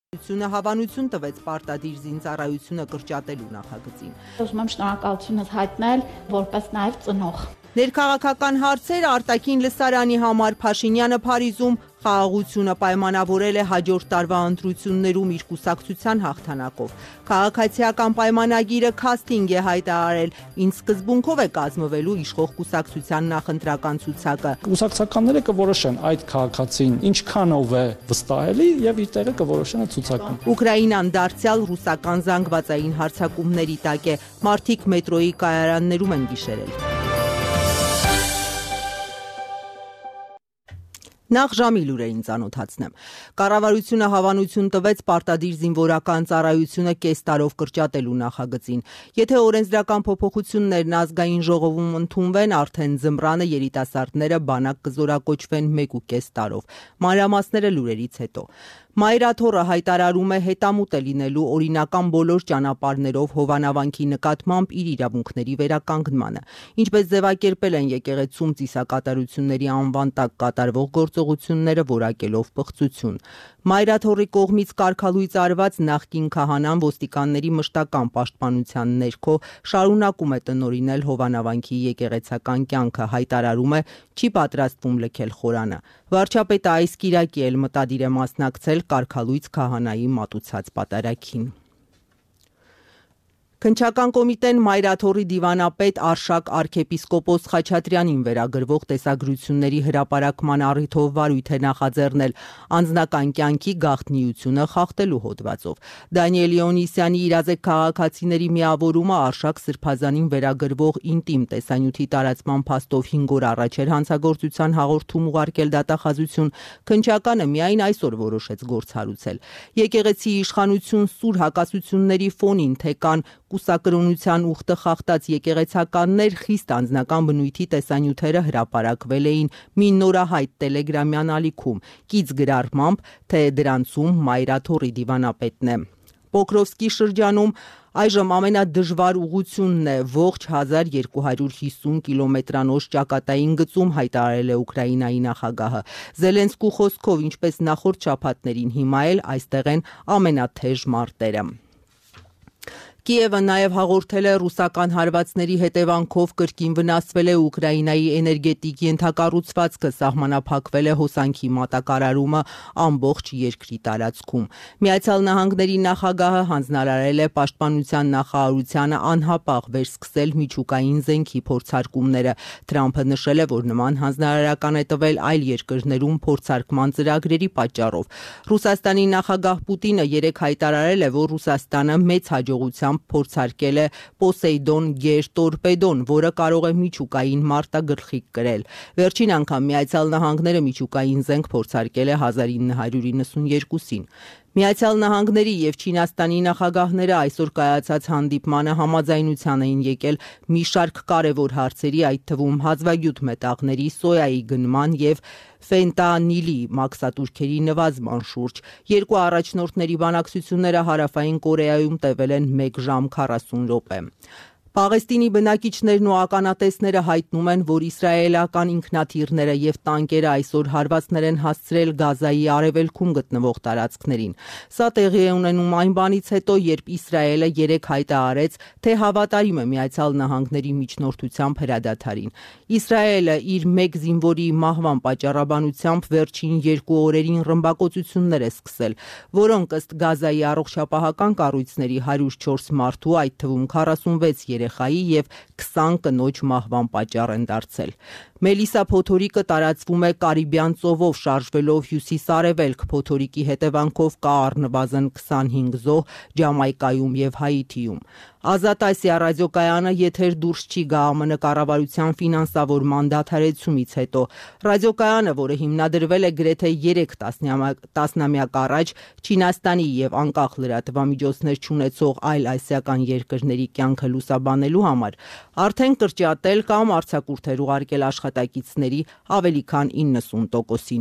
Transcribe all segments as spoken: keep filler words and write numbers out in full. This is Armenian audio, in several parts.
Ությունը հավանություն տվեց պարտադիր զինծառայությունը կրճատելու նախագծին։ Ուզում եմ շնորհակալությունս հայտնել որպես նաև ծնող։ Ներքաղաքական հարցեր արտաքին լսարանի համար Փաշինյանը Փարիզում խաղաղությունը պայմանավորել է հաջորդ տարվա ընտրություններում իր կուսակցության հաղթանակով։ Քաղաքացիական պայմանագիրը քաստինգ է հայտարարել, ինչ սկզբունքով է կազմվելու իշխող կուսակցության նախընտրական ցուցակը։ Կուսակցականները կորոշեն այդ քաղաքացին ինչքանով է վստահելի եւ իր տեղը կորոշեն ցուցակում։ Ուկրաինան դարձյալ ռուսական զանգվածային հարձակումների տակ է, մարդիկ մետրոյի կայարաններում են գիշերել։ Նախ ժամի լուրերին ծանոթացնեմ։ Կառավարությունը հավանություն տվեց պարտադիր զինվորական ծառայությունը կես տարով կրճատելու նախագծին։ Եթե օրենսդրական փոփոխություններն ազգային ժողովում ընդունվեն, արդեն ձմռանը երիտասարդները բանակ կզորակոչվեն մեկ ու կես տարով։ Մանրամասները լուրերից հետո։ Մայրաթոռը հայտարարում է հետամուտ է լինելու օրինական բոլոր ճանապարհներով Հովանավանքի նկատմամբ իր իրավունքների վերականգնմանը։ Ինչպես ձևակերպել են եկեղեցում ծիսակատարությունների անվան տակ կատարվող գործողությունները որակելով պղծություն։ Մայրաթոռի կողմից կարգալույծ արված նախկին քահանան ոստիկանների մշտական պաշտպանության ներքո շարունակում է տնօրինել Հովանավանքի եկեղեցական կյանքը, հայտարարում է չի պատրաստվում լքել խորանը։ Վարչապետը այս կիրակի էլ մտադիր է մասնակցել կարգալույծ քահանայի մատուցած պատարագին։ Քննչական կոմիտեն Մայրաթոռի դիվանապետ Արշակ arczepiskopos Խաչատրյանին վերագրվող տեսագրությունների հրապարակման առիթով վարույթ է նախաձեռնել անձնական կյանքի գաղտնիությունը խախտելու հոդվածով։ Դանիել Իոնիսյանի իրազեկ քաղաքացիների միավորումը Արշակ Սրբազանին վերագրվող ինտիմ տեսանյութի տարածման փաստով հինգ օր առաջ էր հանցագործության հաղորդում ուղարկել դատախազություն, քննչականը միայն այսօր որոշեց գործ հարուցել։ Եկեղեցի իշխանություն սուր հակասությունների ֆոնին թե կան կուսակրոնության ուխտը խախտած եկեղեցականներ խիստ անձնական բնույթի տեսանյութերը հրապարակվել էին մի նորահայտ տելեգրամյան ալիքում, կից գրառմամբ, թե դրանցում Մայրաթոռի դիվանապետն է։ Պոկրովսկի շրջանում այժմ ամենադժվար ուղղությունն է ողջ հազար երկու հարյուր հիսուն կիլոմետրանոց ճակատային գծում, հայտարարել է Ուկրաինայի նախագահը։ Զելենսկու խոսքով, ինչպես նախորդ շաբաթներին, հիմա էլ այստեղ են ամենաթեժ մարտերը։ Կիևը նաև հաղորդել է ռուսական հարվածների հետևանքով կրկին վնասվել է Ուկրաինայի էներգետիկ ենթակառուցվածքը, սահմանափակվել է հոսանքի մատակարարումը ամբողջ երկրի տարածքում։ Միացյալ Նահանգների նախագահը հանձնարարել է պաշտպանության նախարարությանը անհապաղ վերսկսել միջուկային զենքի փորձարկումները։ Թրամփը նշել է, որ նման հանձնարարական է տվել այլ երկրներում փորձարկման ծրագրերի պատճառով։ Ռուսաստանի նախագահ Պուտինը երեկ հայտարարել է, որ Ռուսաստանը մեծ հաջողությամբ փորձարկել է Պոսեյդոն գեր տորպեդոն, որը կարող է միջուկային մարտագլխիկ կրել։ Վերջին անգամ Միացյալ Նահանգները միջուկային զենք փորձարկել է հազար ինը հարյուր իննսունյերկուսին։ Միացյալ Նահանգների եւ Չինաստանի նախագահները այսօր կայացած հանդիպմանը համաձայնության էին եկել մի շարք կարևոր հարցերի, այդ թվում հազվագյուտ մետաղների, սոյայի գնման եւ ֆենտանիլի մաքսատուրքերի նվազման շուրջ։ Երկու առաջնորդների բանակցությունները Հարավային Կորեայում տևել են մեկ ժամ քառասուն րոպե։ Պաղեստինի բնակիչներն ու ականատեսները հայտնում են, որ իսրայելական ինքնաթիռները եւ տանկերը այսօր հարվածներ են հասցրել Գազայի արևելքում գտնվող տարածքներին։ Սա տեղի է ունենում այն բանից հետո, երբ Իսրայելը երեկ հայտարարեց, թե հավատարիմ է Միացյալ Նահանգների միջնորդությամբ հրադադարին։ Իսրայելը իր մեկ զինվորի մահվան պատճառաբանությամբ վերջին երկու օրերին ռմբակոծություններ է սկսել, որոնք ըստ Գազայի առողջապահական կառույցների հարյուր չորս մարդու, այդ թվում քառասունվեց երեխայի եւ քսան կնոջ մահվան պատճառ են դարձել։ Մելիսա փոթորիկը տարածվում է Կարիբյան ծովով շարժվելով հյուսիս-արևելք, փոթորիկի հետևանքով կա առնվազն քսանհինգ զոհ Ջամայկայում եւ Հայիթիում։ Ազատ Ասիա ռադիոկայանը եթեր դուրս չի գա ԱՄՆ կառավարության ֆինանսավորման դադարեցումից հետո։ Ռադիոկայանը, որը հիմնադրվել է գրեթե երեք տասնամյակ առաջ, Չինաստանի եւ անկախ լրատվամիջոցներ չունեցող այլ ասիական երկրների կյանքը լուսաբանելու համար, արդեն կրճատել կամ արձակուրդեր ուղարկել աշխատակիցների ավելի քան իննսուն տոկոսին։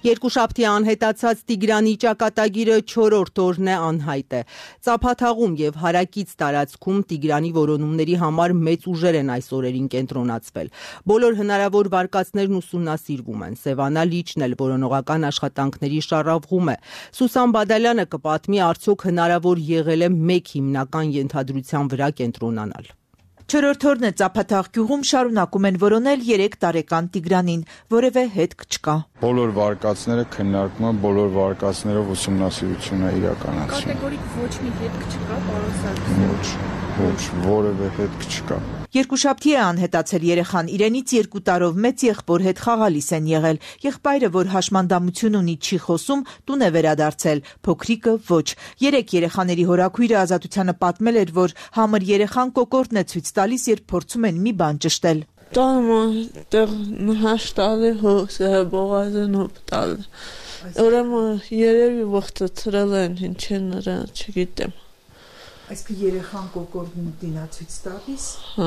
Երկուշաբթի անհետացած Տիգրանի ճակատագիրը չորրորդ օրն է անհայտ է։ Ծափաթաղում եւ հարակից տարածքում Տիգրանի որոնումների համար մեծ ուժեր են այս օրերին կենտրոնացվել։ Բոլոր հնարավոր վարկածներն ուսումնասիրվում են։ Սևանա Լիչն էլ որոնողական աշխատանքների շարավղում է։ Սուսան Բադալյանը կպատմի, արդյոք հնարավոր եղել է մեկ հիմնական ենթադրության վրա կենտրոնանալ։ Չորրորդ օրն է Ծափաթաղ գյուղում շարունակում են որոնել երեք տարեկան Տիգրանին, որևէ հետք չկա։ Բոլոր վարկածները քննարկվում են, բոլոր վարկածներով ուսումնասիրություն է իրականացվում։ Կատեգորիկ ոչ մի հետք չկա, պարոն Սարգսյան։ Ոչ, որևէ հետք չկա։ Երկուշաբթի է անհետացել երեխան, իրենից երկու տարով մեծ եղբոր հետ խաղալիս են եղել։ Եղբայրը, որ հաշմանդամություն ունի, չի խոսում, տուն է վերադարձել, փոքրիկը ոչ։ Երեք երեխաների հորաքույրը Ազատությանը պատմել էր, որ համր երեխան կոկորդն է ցույց տալիս, երբ փորձում են մի բան ճշտել։ Տանում տեղ հաշտալի հոսը բողազն օպտալ։ Ուրեմն երևի ողջացրել են, ինչ են նրան չգիտեմ։ Այսինքն երեխան կոկորդն դինա ցույց տալիս։ Հա։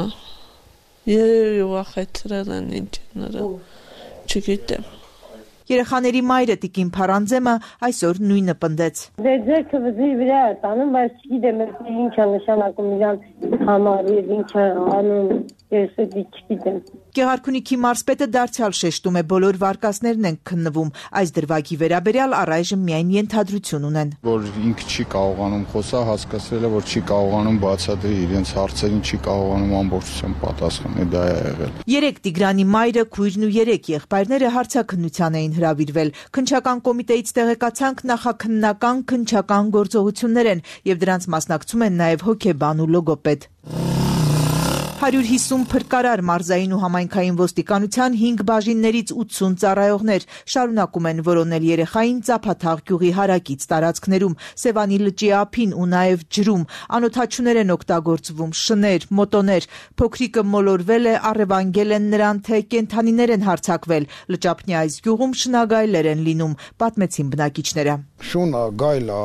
Երևի վախեցրել են, ինչ են նրան չգիտեմ։ Երեխաների մայրը Տիկին Փարանձեմը այսօր նույնը պնդեց։ Դե ձերքը վզի վրա է տանում, բայց չգիտեմ ինչ է նշանակում իրան համար եւ ինչ է անում, ես չգիտեմ։ Գեղարքունիքի մարզպետը դարձյալ շեշտում է, բոլոր վարկածներն են քննվում, այս դրվագի վերաբերյալ առայժմ միայն ենթադրություն ունեն։ Որ ինքը չի կարողանում խոսալ, հասկացել է, որ չի կարողանում բացատրի իրենց հարցերին, չի կարողանում ամբողջությամբ պատասխանել, դա է եղել։ Երեք Տիգրանի մայրը, քույրն ու երեք եղբայրները հարցաքննության էին հրավիրվել։ Քննչական կոմիտեից տեղեկացանք, նախաքննական քննչական գործողություններ են եւ դրանց մասնակցում են նաեւ հոգեբան ու լոգոպեդ։ հարյուր հիսուն փրկարար մարզային ու համայնքային ոստիկանության հինգ բաժիններից ութսուն ծառայողներ շարունակում են որոնել երեխային Ծափաթաղ գյուղի հարակից տարածքներում, Սևանի լճի ափին ու նաև ջրում։ Անօդաչուներ են օգտագործվում, շներ, մոտոներ։ Փոքրիկը մոլորվել է, առևանգել են նրան, թե կենդանիներ են հարձակվել։ Լճափնյա այս գյուղում շնագայլեր են լինում, պատմեցին բնակիչները։ Շունը, գայլը,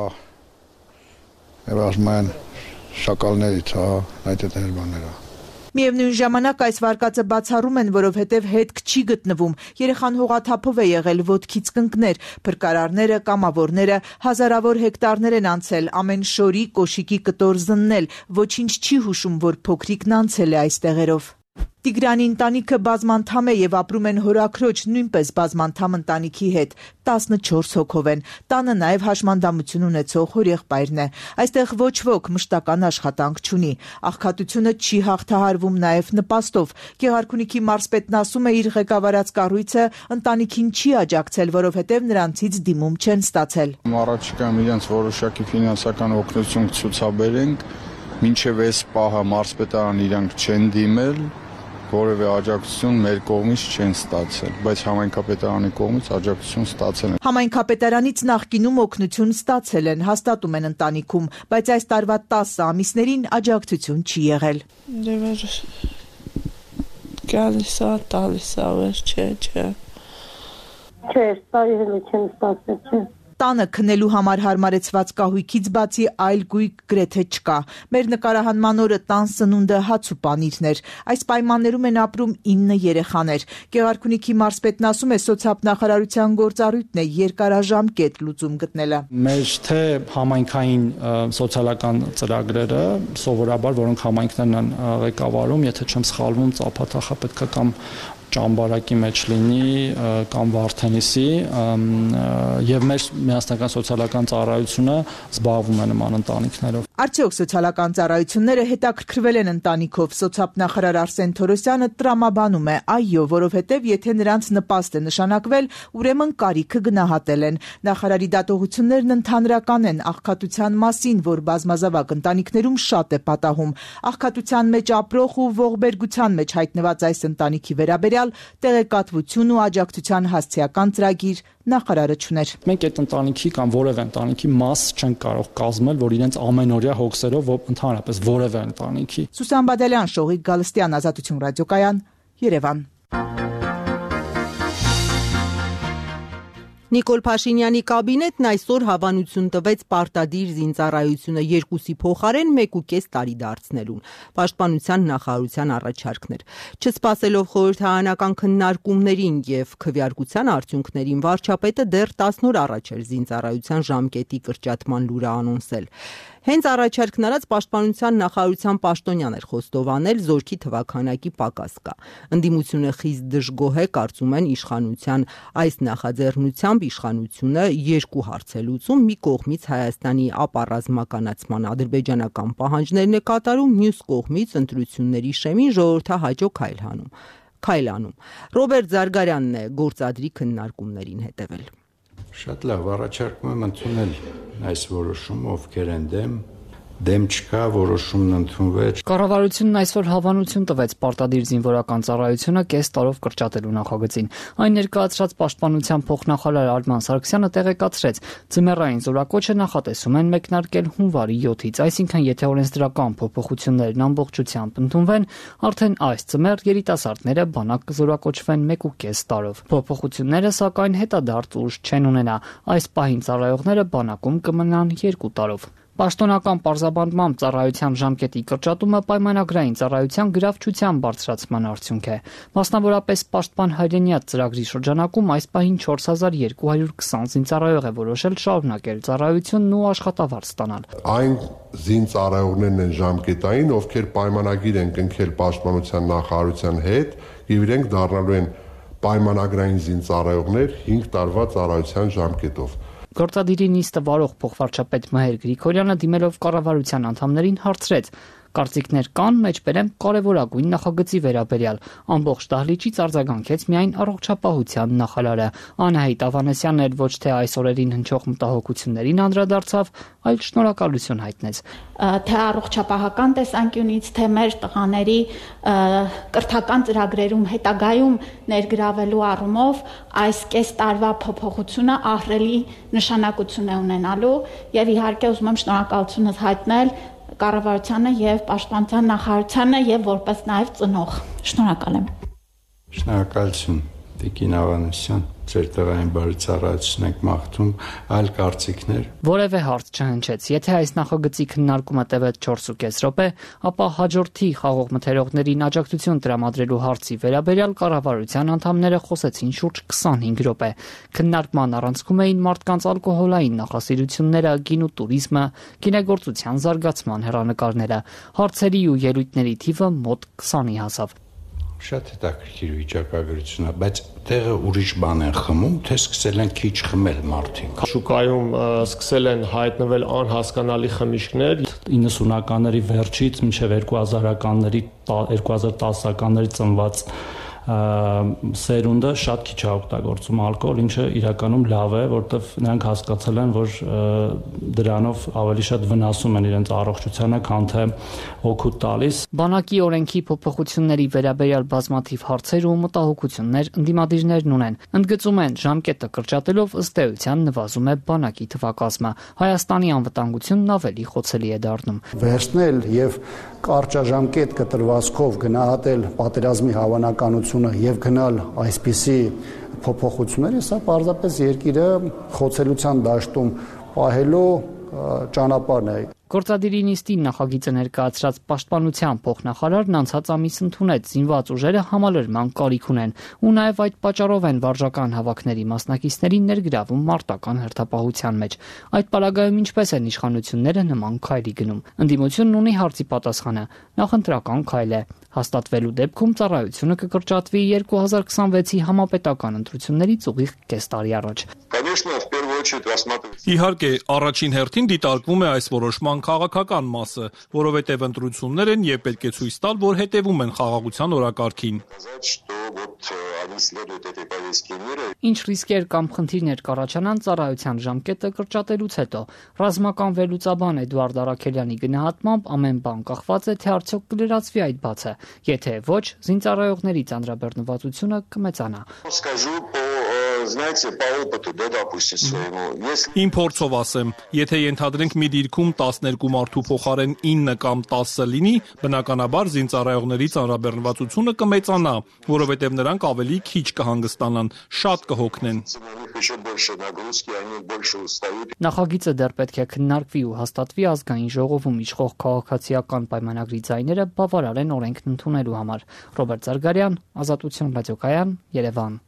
եւ ասում են շակալներից, հա, այդ այդ բաները։ Միևնույն ժամանակ այս վարկածը բացառում են, որովհետև հետք չի գտնվում։ Երեխան հողաթափով է եղել, ոտքից կընկներ, փրկարարները, կամավորները հազարավոր հեկտարներ են անցել, ամեն շորի, կոշիկի կտոր զննել, ոչինչ չի հուշում, որ փոքրիկն անցել է այս տեղերով։ Տիգրանի ընտանիքը բազմանդամ է եւ ապրում են հորաքրոջ նույնպես բազմանդամ ընտանիքի հետ, տասնչորս հոգով են, տանը նաեւ հաշմանդամություն ունեցող հորեղբայրն է, այստեղ ոչ ոք մշտական աշխատանք չունի, աղքատությունը չի հաղթահարվում նաեւ նպաստով, Գեղարքունիքի մարզպետն ասում է իր ղեկավարած կառույցը ընտանիքին չի աջակցել, որովհետեւ նրանցից դիմում չեն ստացել։ Առաջիկայում իրենց որոշակի ֆինանսական օգնություն ցուցաբերենք, մինչեւ այս պահը մարզպետարան իրանք չեն դիմել, որևէ աջակցություն մեր կողմից չեն ստացել, բայց համայնքապետարանի կողմից աջակցություն ստացել են։ Համայնքապետարանից նախկինում օգնություն ստացել են, հաստատում են ընտանիքում, բայց այս տարվա տասը ամիսներին աջակցություն չի եղել։ Դե գալիս է, տալիս է, չէ, չէ։ Չէ, ստայել չեն ստացել, չէ։ Տանը քնելու համար հարմարեցված կահույքից բացի այլ գույք գրեթե չկա։ Մեր նկարահանման օրը տան սնունդը հաց ու պանիրներ։ Այս պայմաններում են ապրում ինը երեխաներ։ Գեղարքունիքի մարզպետն ասում է, սոցիալնախարարության գործառույթն է երկարաժամկետ լուծում գտնելը։ Մեր թե համայնքային սոցիալական ծրագրերը, սովորաբար որոնք համայնքներն են ղեկավարում, եթե չեմ սխալվում, Ծափաթաղը պետք է կամ ճամբարակի մեջ լինի կամ Վարդենիսի եւ մեր միասնական սոցիալական ծառայությունը զբաղվում է նման ընտանիքներով։ Արդյոք սոցիալական ծառայությունները հետաքրքրվել են ընտանիքով։ Սոցիալնախարար Արսեն Թորոսյանը տրամաբանում է, այո, որովհետեւ եթե նրանց նպաստ է նշանակվել, ուրեմն կարիքը գնահատել են։ Նախարարի դատողություններն ընդհանրական են աղքատության մասին, որ բազմազավակ ընտանիքներում շատ է պատահում։ Աղքատության մեջ ապրող ու ողբերգության մեջ հայտնված այս ընտանիքի վերաբերյալ տեղեկատվություն ու աջակցության հասցեական ծրագիր նախարարը չուներ։ Մենք այդ ընտանիքի կամ որևէ ընտանիքի մաս չենք կարող կազմել, որ իրենց ամենօրյա հոգսերով ընդհանրապես որևէ ընտանիքի։ Սուսան Բադալյան, Շողիկ Գալստյան, Ազատություն ռադիոկայան, Երևան։ Նիկոլ Փաշինյանի կաբինետն այսօր հավանություն տվեց պարտադիր զինծառայությունը երկուսի փոխարեն մեկուկես տարի դարձնելուն։ Պաշտպանության նախարարության առաջարկներ։ Չսպասելով խորհրդարանական քննարկումներին եւ քվեարկության արդյունքներին, վարչապետը դեռ տասն օր առաջ էր զինծառայության ժամկետի կրճատման լուրը անոնսել։ Հենց առաջարկն արած պաշտպանության նախարարության պաշտոնյան էր խոստովանել զորքի թվաքանակի պակաս կա։ Ընդդիմությունը խիստ դժգոհ է, կարծում են իշխանության այս նախաձեռնությամբ իշխանությունը երկու հարց է լուծում, մի կողմից Հայաստանի ապառազմականացման ադրբեջանական պահանջներն է կատարում, մյուս կողմից ընտրությունների շեմին ժողովրդահաճո քայլ հանում։ Քայլ անում։ Ռոբերտ Զարգարյանն է գործադրի քննարկումներին հետևել։ Շատ լավ, առաջարկում եմ ընդունել այս որոշումը, ովքեր են դեմ, դեմ չկա, որոշումն ընդունվեց։ Կառավարությունն այսօր հավանություն տվեց պարտադիր զինվորական ծառայությունը կես տարով կրճատելու նախագծին։ Այն ներկայացրած պաշտպանության փոխնախարար Արման Սարգսյանը տեղեկացրեց, ձմեռային զորակոչը նախատեսում են մեկնարկել հունվարի յոթից, այսինքն եթե օրենսդրական փոփոխություններն ամբողջությամբ ընդունվեն, արդեն այս ձմեռ երիտասարդները բանակ կզորակոչվեն մեկուկես տարով։ Փոփոխությունները սակայն հետադարձ ուժ չեն ունենա, այս պահին ծառայողները բանակում կմնան երկու տարով։ Պաշտոնական պարզաբանմամբ ծառայության ժամկետի կրճատումը պայմանագրային ծառայության գրավչության բարձրացման արդյունք է։ Մասնավորապես Պաշտպան հայրենիաց ծրագրի շրջանակում այս պահին չորս հազար երկու հարյուր քսան զինծառայող է որոշել շարունակել ծառայությունն ու աշխատավարձ ստանալ։ Այն զինծառայողներն են ժամկետային, ովքեր պայմանագիր են կնքել Պաշտպանության նախարարության հետ եւ իրենք դառնալու են պայմանագրային զինծառայողներ հինգ տարվա ծառայության ժամկետով։ Գործադիրի նիստը վարող փոխվարչապետ Մհեր Գրիգորյանը դիմելով կառավարության անդամներին հարցրեց. Կարծիքներ կան, մեջբերեմ կարևորագույն նախագծի վերաբերյալ։ Ամբողջ դահլիճից արձագանքեց միայն առողջապահության նախարարը։ Անահիտ Ավանեսյանն էլ ոչ թե այս օրերին հնչող մտահոգություններին անդրադարձավ, այլ շնորհակալություն հայտնեց։ Թե առողջապահական տեսանկյունից, թե մեր տղաների կրթական ծրագրերում հետագայում ներգրավելու առումով այս կես տարվա փոփոխությունը ահռելի նշանակություն է ունենալու եւ իհարկե ուզում եմ շնորհակալությունս հայտնել կառավարությանը եւ պաշտպանության նախարարությանը եւ որպես նաեւ ծնող։ Շնորհակալ եմ։ Շնորհակալություն Տիկին Ավանեսյան, ձեր տղային բարի ծառայություն եք մաղթում, այլ կարծիքներ։ Որևէ հարց չհնչեց։ Եթե այս նախագծի քննարկումը տևեց չորսուկես րոպե, ապա հաջորդի խաղող մթերողներին աջակցություն տրամադրելու հարցի վերաբերյալ կառավարության անդամները խոսեցին շուրջ քսանհինգ րոպե։ Քննարկման առանցքում էին մարդկանց ալկոհոլային նախասիրությունները, գինու տուրիզմը, գինեգործության զարգացման հեռանկարները։ Հարցերի ու ելույթների թիվը մոտ քսանի հասավ։ Շատ հետաքրքիր վիճակագրություն է, բայց տեղը ուրիշ բան են խմում, թե սկսել են քիչ խմել մարդիկ։ Շուկայում սկսել են հայտնվել անհասկանալի խմիչքներ։ իննսունականների վերջից մինչև երկու հազարականների երկու հազար տասականների ծնված սերունդը շատ քիչ է օգտագործում ալկոհոլ, ինչը իրականում լավ է, որտեղ նրանք հասկացել են, որ դրանով ավելի շատ վնասում են իրենց առողջությանը, քան թե օգուտ տալիս։ Բանակի օրենքի փոփոխությունների վերաբերյալ բազմաթիվ հարցեր ու մտահոգություններ ընդդիմադիրներն ունեն։ Ընդգծում են, ժամկետը կրճատելով ըստ էության նվազում է բանակի թվակազմը։ Հայաստանի անվտանգությունն ավելի խոցելի է դառնում։ Վերցնել եւ կարճաժամկետ կտրվածքով գնահատել պատերազմի հավանականությունը եւ գնալ այսպիսի փոփոխությունների, սա պարզապես երկիրը խոցելիության դաշտում պահելու ճանապարհն է։ Գործադիրի նիստին նախագիծը ներկայացրած պաշտպանության փոխնախարարն անցած ամիս ընդունեց զինված ուժերը համալրման կարիք ունեն ու նաև այդ պատճառով են վարժական հավաքների մասնակիցներին ներգրավում մարտական հերթապահության մեջ։ Այդ պարագայում ինչպես են իշխանությունները նման քայլի գնում։ Ընդդիմությունն ունի հարցի պատասխանը, նախընտրական քայլ է։ Հաստատվելու դեպքում ծառայությունը կկրճատվի երկու հազար քսանվեցի համապետական ընտրություններից ուղիղ կես տարի առաջ։ Իհարկե, առաջին հերթին դիտարկվում է այս որոշման քաղաքական մասը, որովհետև ընտրություններ են եւ պետք է ցույց տալ, որ հետեւում են խաղաղության օրակարգին։ Ինչ ռիսկեր կամ խնդիրներ կառաջանան ծառայության ժամկետը կրճատելուց հետո։ Ռազմական վերլուծաբան Էդուարդ Արաքելյանի գնահատմամբ ամեն բան կախված է, թե արդյոք կլրացվի այդ բացը։ Եթե ոչ, զինծառայողների ծանրաբեռնվածությունը կմեծանա։ знаете, по опыту, да, допустим, своему, если... Իմ փորձով ասեմ, եթե ենթադրենք մի դիրքում տասներկու մարդու փոխարեն ինը կամ տասը լինի, բնականաբար զինծառայողների ծանրաբեռնվածությունը կմեծանա, որովհետև նրանք ավելի քիչ կհանգստանան, շատ կհոգնեն։ Նախագիծը դեռ պետք է քննարկվի ու հաստատվի ազգային ժողովում իշխող քաղաքացիական պայմանագրի ձայները բավարար են օրենքն ընդունելու համար։ Ռոբերտ Զարգարյան, Ազատություն ռադիոկայան, Երևան։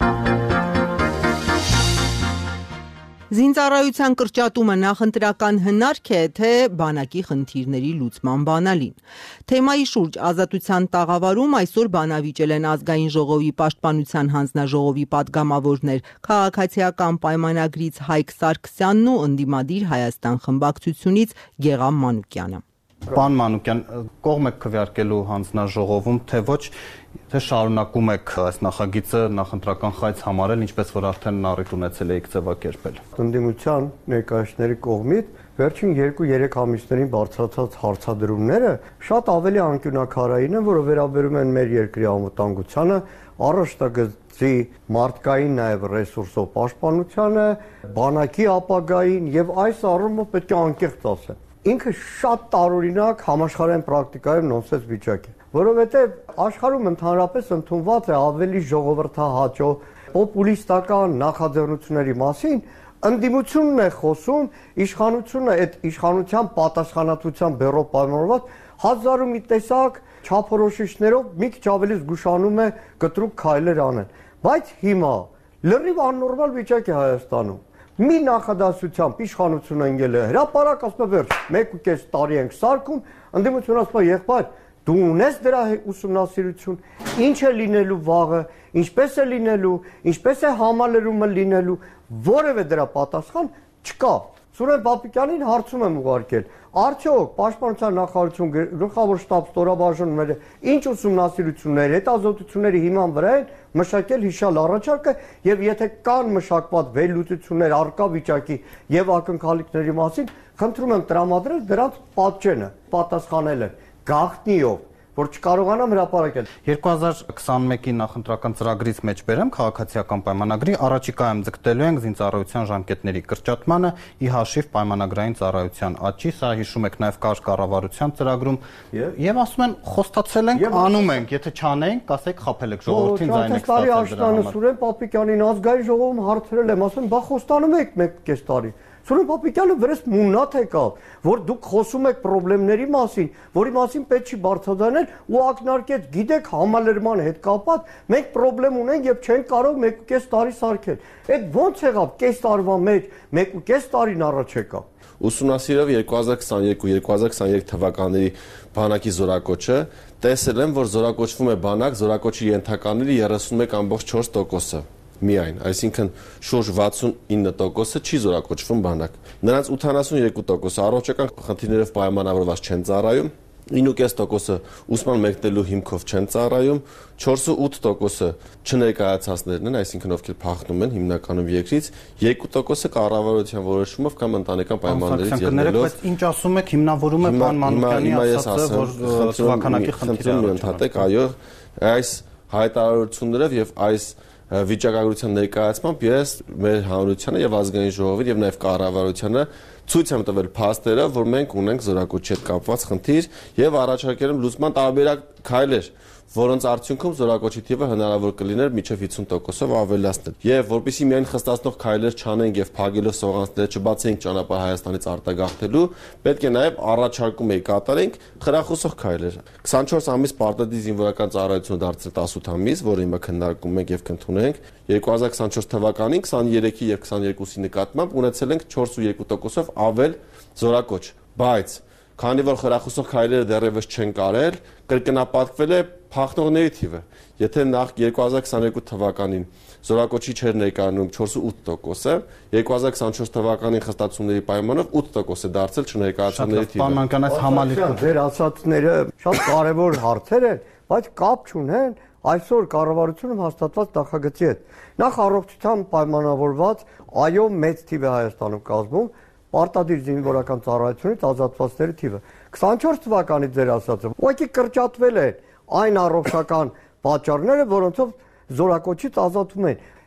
Զինծառայության կրճատումը նախընտրական հնարք է, թե բանակի խնդիրների լուծման բանալին։ Թեմայի շուրջ Ազատության տաղավարում այսօր բանավիճել են ազգային ժողովի պաշտպանության հանձնաժողովի падգամավորներ, քաղաքացիական պայմանագրից Հայկ Սարգսյանն ու ընդդիմադիր Հայաստան խմբակցությունից Գեգամ Մանուկյանը։ Պարոն Մանուկյան, կողմ եք քվեարկելու հանձնաժողովում, թե ոչ, թե շարունակում եք այս նախագիծը նախընտրական խայծ համարել, ինչպես որ արդեն առիթ ունեցել եք ձևակերպել։ Ընդդիմության ներկայացների կողմից վերջին երկու-երեք ամիսներին բարձրացած հարցադրումները շատ ավելի անկյունակարային են, որը վերաբերում են մեր երկրի անվտանգությանը, առաջնագծի մարդկային նաև ռեսուրսով պաշտպանությանը, բանակի ապագային եւ այս առումով պետք է անկեղծ ասեմ։ Ինքը շատ տարօրինակ համաշխարհային պրակտիկայում նոնսենս վիճակ է, որովհետև աշխարհում ընդհանրապես ընդունված է ավելի ժողովրդահաճո պոպուլիստական նախաձեռնությունների մասին, ընդդիմությունն է խոսում, իշխանությունը այդ իշխանության պատասխանատվության բեռով պայմանավորված հազար ու մի տեսակ չափորոշիչներով մի քիչ ավելի զգուշանում է կտրուկ քայլեր անել, բայց հիմա լրիվ աննորմալ վիճակ է Հայաստանում։ Մի նախադասությամբ իշխանությունը ընկել է հրապարակ, ասում է վերջ, մեկ ու կես տարի ենք սարքում, ընդդիմությունը ասում է եղբայր, դու ունես դրա ուսումնասիրություն, ինչ է լինելու վաղը, ինչպես է լինելու, ինչպես է համալրումը լինելու, որևէ դրա պատասխան չկա։ Սուրեն Պապիկյանին հարցում եմ ուղարկել, արդյոք պաշտպանության նախարարություն գլխավոր շտաբ ստորաբաժանումները ինչ ուսումնասիրություններ, հետազոտությունների հիման վրա են մշակել հիշալ առաջարկը եւ եթե կան մշակված վերլուծություններ առկա վիճակի եւ ակնկալիքների մասին, խնդրում եմ տրամադրել դրանց պատճենը, պատասխանել են գաղտնիով, որ չկարողանամ հրապարակել։ երկու հազար քսանմեկի նախընտրական ծրագրից մեջ բերեմ քաղաքացիական պայմանագրի առաջիկայում ձգտելու ենք զինծառայության ժամկետների կրճատմանը ի հաշիվ պայմանագրային ծառայության աճի, սա հիշում եք նաև կար կառավարության ծրագրում եւ ասում են խոստացել ենք, անում ենք, եթե չանենք, կասեք խափել եք ժողովրդին ձայն եք ստացել դրա համար։ Սուրեն Պապիկյանին ազգային ժողովում հարցրել եմ, ասում բա խոստանում եք մեկ կես տարի։ Սուրեն Պապիկյանը վրես մուննաթ եկավ, որ դուք խոսում եք խնդիրների մասին, որի մասին պետք չի բարձրաձայնել ու ակնարկեց, գիտեք, համալրման հետ կապված մենք խնդրեմ ունենք եւ չենք կարող մեկ ու կես տարի սարքել։ Այդ ո՞նց եղավ կես տարվա մեջ, մեկ ու կես տարին առաջ եկավ։ Ուսումնասիրելով երկու հազար քսաներկու երկու հազար քսաներեք թվականների բանակի զորակոչը, տեսել եմ, որ զորակոչվում է բանակ, զորակոչի ենթականների երեսունմեկ ամբողջ չորս տոկոսը միայն, այսինքն շուրջ վաթսունինը տոկոսը չի զորակոչվում բանակ։ Նրանց ութանասունյոթ տոկոսը առողջական խնդիրներով պայմանավորված չեն ծառայում, ինը կես տոկոսը ուսման մեկնելու հիմքով չեն ծառայում, չորս ու ութ տոկոսը չներկայացածներն են, այսինքն ովքեր փախնում են հիմնականում երկրից, երկու տոկոսը կառավարության որոշումով կամ ընտանեկան պայմաններից ելնելով։ Բայց ինչ ասում եք, հիմնավորում է պարոն Մանուկյանի ասածը, որ թվականակի խնդիրը ընդհատեք, այո, այս հայտարարություններով եւ այս վիճակագրության ներկայացմամբ ես մեր հանրությանը եւ ազգային ժողովին եւ նաեւ կառավարությանը ցույց եմ տվել փաստերը, որ մենք ունենք զորակոչի հետ կապված խնդիր եւ առաջարկել եմ լուծման տարբերակ քայլեր, որոնց արդյունքում զորակոչի թիվը հնարավոր կլիներ մինչև հիսուն տոկոսով ավելացնել։ Եվ որպեսզի միայն խստացնող քայլեր չանենք եւ փագելով սողանցները չբացենք ճանապարհ Հայաստանից արտագաղթելու, պետք է նաեւ առաջարկում էի կատարենք խրախուսող քայլեր։ քսանչորս ամիս պարտադիր զինվորական ծառայությունը դարձել տասութ ամիս, որը հիմա քննարկում ենք եւ կընդունենք։ երկու հազար քսանչորս թվականին քսաներեքի եւ քսաներկուսի նկատմամբ ունեցել ենք չորս ու երկու տոկոսով ավել զորակոչ, բայց քանի որ խրախուսող քայլերը դեռևս չեն կարել, կրկնապատկվել է փախնողների թիվը։ Եթե նախ երկու հազար քսաներկու թվականին զորակոչի չէր ներկայանում չորս ու ութ տոկոսը, երկու հազար քսանչորս թվականին խստացումների պայմանով ութ տոկոս է դարձել չներկայացնողների թիվը։ Պարոն Մանուկյան, այս համալիրը ձեր ասածները շատ կարևոր հարցեր են, բայց կապ չունեն այսօր կառավարությունում հաստատված նախագծի հետ։ Նախ առողջության պայմանավորված այո մեծ թիվ է Հայաստանում կազմում պարտադիր զինվորական ծառայությունից ազատվածների թիվը։ քսանչորս թվականից ձեր ասածը ուղղակի կրճատվել են այն առողջական պատճառները, որոնցով զորակոչից ազատում են։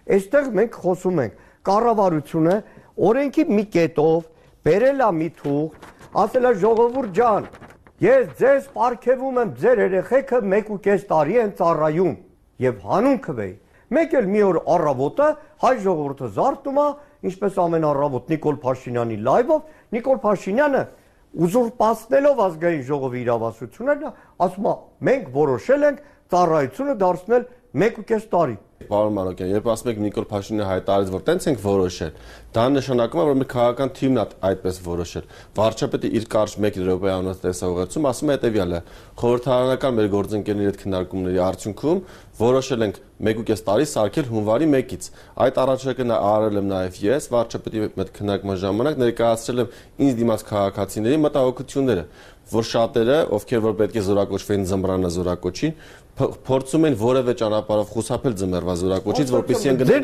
Այստեղ մենք խոսում ենք կառավարությունը օրենքի մի կետով բերել է մի թուղթ, ասել է ժողովուրդ ջան, ես ձեզ պարգևում եմ ձեր երեխեքը մեկ ու կես տարի են ծառայում եւ հանուն քվեի։ Մեկ էլ մի օր առավոտը հայ ժողովուրդը զարթնում է, ինչպես ամեն առավոտ Նիկոլ Փաշինյանի լայվով, Նիկոլ Փաշինյանը ուզուրպացնելով ազգային ժողովի իրավասությունները, ասում է մենք որոշել ենք ծառայությունը դարձնել մեկ ու կես տարի։ Պարոն Մանուկյան, երբ ասում եք Նիկոլ Փաշինյանը հայտարարեց, որ տենց ենք որոշել, դա նշանակում է, որ մեր քաղաքական թիմն է այդպես որոշել։ Վարչապետը իր կարճ մեկ րոպեանոց տեսահողերցում ասում է հետևյալը. խորհրդարանական մեր գործընկերների հետ քննարկումների արդյունքում որոշել ենք մեկ ու կես տարի սարքել հունվարի մեկից։ Այդ առաջարկը արել եմ նաև ես, վարչապետի հետ քննարկման ժամանակ ներկայացրել եմ ինձ դիմաց քաղաքացիների մտահոգությունները, որ շատերը, ովքեր որ պետք է զորակոչվեն ձմռանը զորակոչին, փորձում են որևէ ճանապարհով խուսափել ձմեռվա զորակոչից, որպեսզի ընկնեն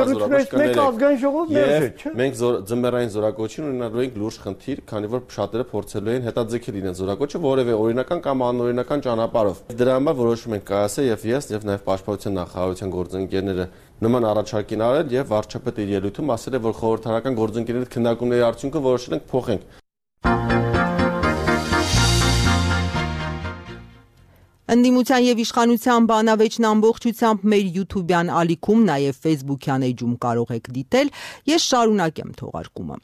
եւ մենք ձմեռային զորակոչին ունենալու ենք լուրջ խնդիր, քանի որ շատերը փորձելու են հետաձգել իրենց զորակոչը որևէ օրինական կամ անօրինական ճանապարհով։ Դրա համար որոշում ենք կայացել եւ ես եւ նաեւ Պաշտպանության նախարարության գործընկերները նման առաջարկին արել եւ վարչապետը իր ելույթում ասել է, որ խորհրդարանական գործընկերների հետ քննարկումների արդյունքում որոշել ենք փոխենք։ Ընդդիմության եւ իշխանության բանավեճն ամբողջությամբ մեր YouTube-յան ալիքում, նաեւ Facebook-յան էջում կարող եք դիտել։ Ես շարունակեմ թողարկումը։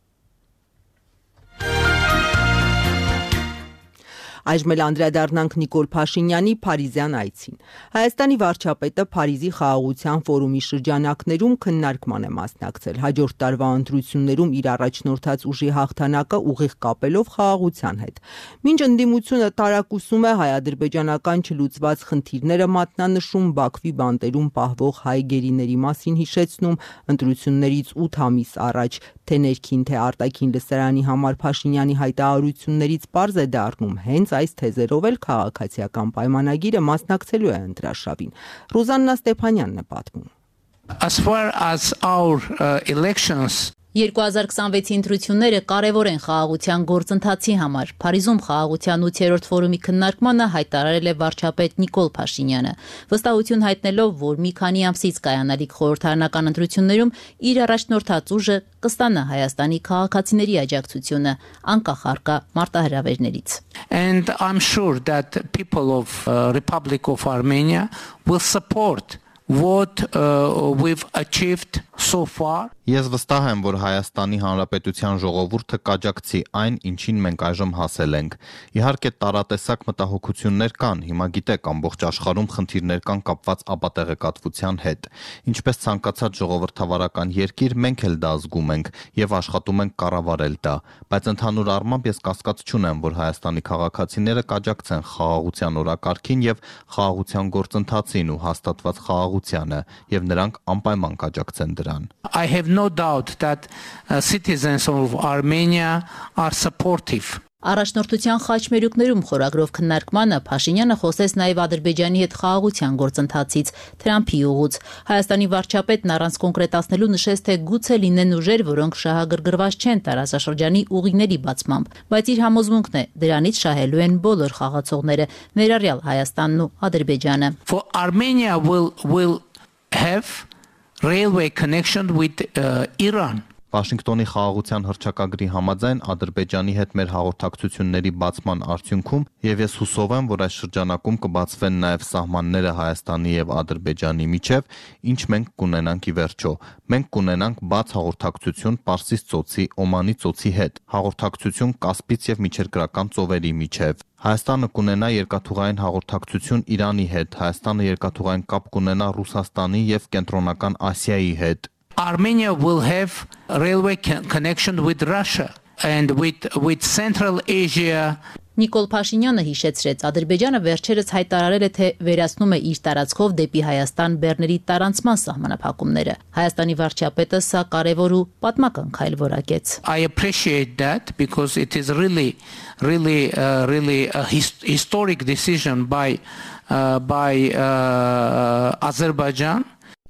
Այժմ էլ անդրադառնանք Նիկոլ Փաշինյանի Փարիզյան այցին։ Հայաստանի վարչապետը Փարիզի խաղաղության ֆորումի շրջանակներում քննարկման է մասնակցել։ Հաջորդ տարվա ընտրություններում իր առաջնորդած ուժի հաղթանակը ուղիղ կապելով խաղաղության հետ։ Մինչ ընդդիմությունը տարակուսում է հայ-ադրբեջանական չլուծված խնդիրները մատնանշում, Բաքվի բանտերում պահվող հայ գերիների մասին հիշեցնում, ընտրություններից ութ ամիս առաջ թե ներքին, թե արտաքին լսարանի համար Փաշինյանի հայտարարություններից պարզ է դառնում հենց այս թեզերով էլ քաղաքացիական պայմանագիրը մասնակցելու է ընտրաշավին։ Ռուզաննա Ստեփանյանն է պատմում։ As far as our uh, elections երկու հազար քսանվեցի ընտրությունները կարևոր են խաղաղության գործընթացի համար։ Փարիզում խաղաղության ութերորդ ֆորումի քննարկմանը հայտարարել է վարչապետ Նիկոլ Փաշինյանը, վստահություն հայտնելով, որ մի քանի ամսից կայանալիք խորհրդարանական ընտրություններում իր առաջնորդած ուժը կստանա Հայաստանի քաղաքացիների աջակցությունը, անկախ առկա մարտահրավերներից։ And I'm sure that people of uh, Republic of Armenia will support what uh, we've achieved so far. Ես վստահ եմ, որ Հայաստանի Հանրապետության ժողովուրդը կաջակցի այն, ինչին մենք այժմ հասել ենք։ Իհարկե տարատեսակ մտահոգություններ կան, հիմա գիտեք, ամբողջ աշխարհում խնդիրներ կան կապված ապատեղեկատվության հետ։ Ինչպես ցանկացած ժողովրդավարական երկիր, մենք էլ դա զգում ենք եւ աշխատում ենք կառավարել դա, բայց ընդհանուր առմամբ ես կասկած չունեմ, որ Հայաստանի քաղաքացիները կաջակցեն խաղաղության օրակարգին եւ խաղաղության գործընթացին ու հաստատված խաղաղությանը եւ նրանք անպայման կաջակցեն դրան։ I have no doubt that uh, citizens of Armenia are supportive. Առաջնորդության խաչմերուկներում խորագրով քննարկմանը Փաշինյանը խոսեց նաև Ադրբեջանի հետ խաղաղության գործընթացից, Թրամփի ուղուց։ Հայաստանի վարչապետն առանց կոնկրետացնելու նշեց, թե գուցե լինեն ուժեր, որոնք շահագրգռված չեն տարածաշրջանի ուղիների բացմամբ, բայց իր համոզմունքն է, դրանից շահելու են բոլոր խաղացողները, ներառյալ Հայաստանն ու Ադրբեջանը։ For Armenia will will have railway connection with uh, Iran. Վաշինգտոնի խաղաղության հռչակագրի համաձայն Ադրբեջանի հետ մեր հաղորդակցությունների բացման արդյունքում եւ ես հուսով եմ, որ այս շրջանակում կբացվեն նաեւ սահմանները Հայաստանի եւ Ադրբեջանի միջեւ, ինչ մենք կունենանք ի վերջո։ Մենք կունենանք բաց հաղորդակցություն Պարսից ծոցի, Օմանի ծոցի հետ, հաղորդակցություն Կասպից եւ միջերկրական ծովերի միջեւ։ Հայաստանը կունենա երկաթուղային հաղորդակցություն Իրանի հետ, Հայաստանը երկաթուղային կապ կունենա Ռուսաստանի եւ Կենտրոնական Ասիայի հետ։ Armenia will have a railway connection with Russia and with with Central Asia. Նիկոլ Փաշինյանը հիշեցրեց, Ադրբեջանը վերջերս հայտարարել է, թե վերացնում է իր տարածքով դեպի Հայաստան բեռների տարանցման սահմանափակումները։ Հայաստանի վարչապետը սա կարևոր ու պատմական քայլ որակեց։ I appreciate that because it is really really uh, really a his historic decision by uh, by uh, Azerbaijan.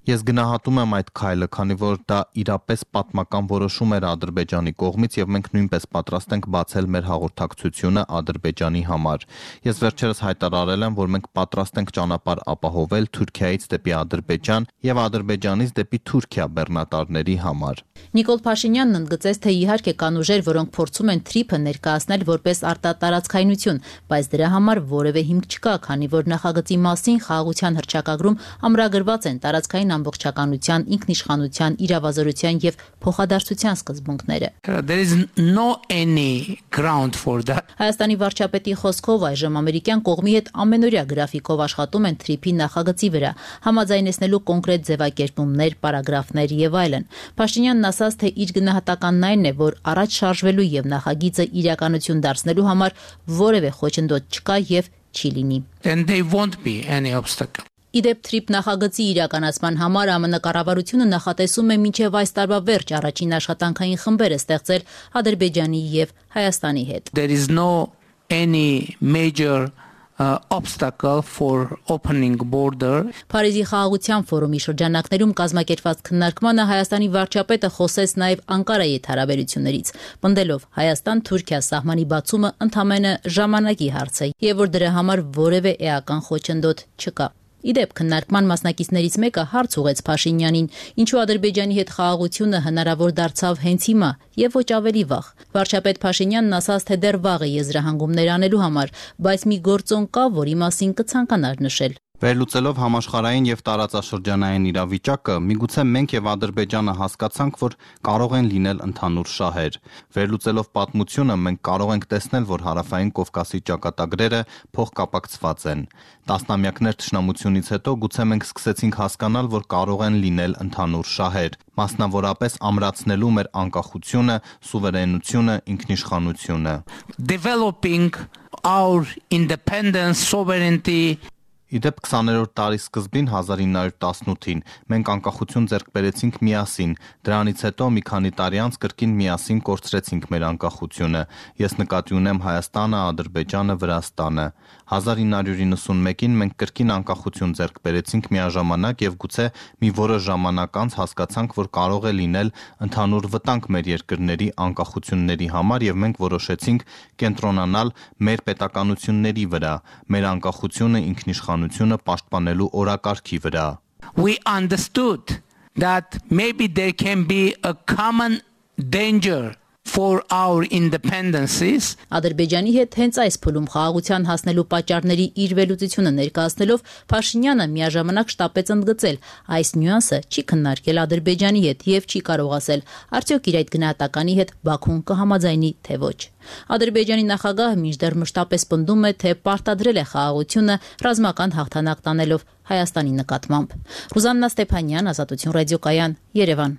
Ես գնահատում եմ այդ քայլը, քանի որ դա իրապես պատմական որոշում էր Ադրբեջանի կողմից եւ մենք նույնպես պատրաստ ենք բացել մեր հաղորդակցությունը Ադրբեջանի համար։ Ես վերջերս հայտարարել եմ, որ մենք պատրաստ ենք ճանապարհ ապահովել Թուրքիայից դեպի Ադրբեջան եւ Ադրբեջանից դեպի Թուրքիա բեռնատարների համար։ Նիկոլ Փաշինյանն ընդգծեց, թե իհարկե կան ուժեր, որոնք փորձում են Թրիփը ներկայացնել որպես արտատարածքայնություն, բայց դրա համար որևէ հիմք չկա, քանի որ նախագծի մասին խաղաղության հռչակագրում ամրագրված են տարածքային ամբողջականության, ինքնիշխանության, իրավազորության եւ փոխադարձության սկզբունքները։ There is no any ground for that. Հայաստանի վարչապետի խոսքով այժմ ամերիկյան կողմի հետ ամենօրյա գրաֆիկով աշխատում են Թրիփի նախագծի վրա, համաձայնեցնելու կոնկրետ ձևակերպումներ, պարագրաֆներ եւ այլն։ Փաշինյանն ասաց, թե իր գնահատականն այն է, որ առաջ շարժվելու եւ նախագիծը իրականություն դարձնելու համար որևէ խոչընդոտ չկա եւ չի լինի։ And there won't be any obstacle. Իդեպ Թրիփ նախագծի իրականացման համար ԱՄՆ կառավարությունը նախատեսում է մինչև այս տարվա վերջ առաջին աշխատանքային խմբերը ստեղծել Ադրբեջանի եւ Հայաստանի հետ։ There is no any major Uh, obstacle for opening border. Փարիզի խաղաղության ֆորումի շրջանակներում կազմակերպված քննարկմանը Հայաստանի վարչապետը խոսեց նաև Անկարայի հետ հարաբերություններից, պնդելով Հայաստան-Թուրքիա սահմանի բացումը ընդամենը ժամանակի հարց է եւ որ դրա համար որևէ էական խոչընդոտ չկա։ Իդեպ քննարկման մասնակիցներից մեկը հարց ուղեց Փաշինյանին, ինչու Ադրբեջանի հետ խաղաղությունը հնարավոր դարձավ հենց հիմա եւ ոչ ավելի վաղ։ Վարչապետ Փաշինյանն ասաց, թե դեռ վաղ է եզրահանգումներ անելու համար, բայց մի գործոն կա, որի մասին կցանկանար նշել։ Վերլուծելով համաշխարհային եւ տարածաշրջանային իրավիճակը, միգուցե մենք եւ Ադրբեջանը հասկացանք, որ կարող են լինել ընդհանուր շահեր։ Վերլուծելով պատմությունը, մենք կարող ենք տեսնել, որ Հարավային Կովկասի ճակատագրերը փոխկապակցված են։ Տասնամյակներ թշնամությունից հետո գուցե մենք սկսեցինք հասկանալ, որ կարող են լինել ընդհանուր շահեր, մասնավորապես ամրացնելու մեր անկախությունը, սուվերենությունը, ինքնիշխանությունը։ Developing our independence, sovereignty. Իդեպ քսաներորդ տարի սկզբին հազար ինը հարյուր տասնութին մենք անկախություն ձեռք բերեցինք միասին, դրանից հետո մի քանի տարի անց կրկին միասին կորցրեցինք մեր անկախությունը։ Ես նկատի ունեմ Հայաստանը, Ադրբեջանը, Վրաստանը։ հազար ինը հարյուր իննսունմեկին մենք կրկին անկախություն ձեռք բերեցինք միաժամանակ եւ գուցե մի որոշ ժամանակ անց հասկացանք, որ կարող է լինել ընդհանուր վտանգ մեր երկրների անկախությունների համար եւ մենք որոշեցինք կենտրոնանալ մեր պետականությունների վրա, մեր անկախությունը, ինքնիշխանությունը պաշտպանելու օրակարգի վրա։ We understood that maybe there can be a common danger for our independencies. Ադրբեջանի հետ հենց այս փուլում խաղաղության հասնելու պատճառների իր վերլուծությունը ներկայացնելով Փաշինյանը միաժամանակ շտապեց ընդգծել, այս նյուանսը չի քննարկել Ադրբեջանի հետ եւ չի կարող ասել, արդյոք իր այդ գնահատականի հետ Բաքուն կհամաձայնի թե ոչ։ Ադրբեջանի նախագահը մինչդեռ մշտապես պնդում է, թե պարտադրել է խաղաղությունը ռազմական հաղթանակ տանելով Հայաստանի նկատմամբ։ Ռուզաննա Ստեփանյան, Ազատություն ռադիոկայան, Երևան։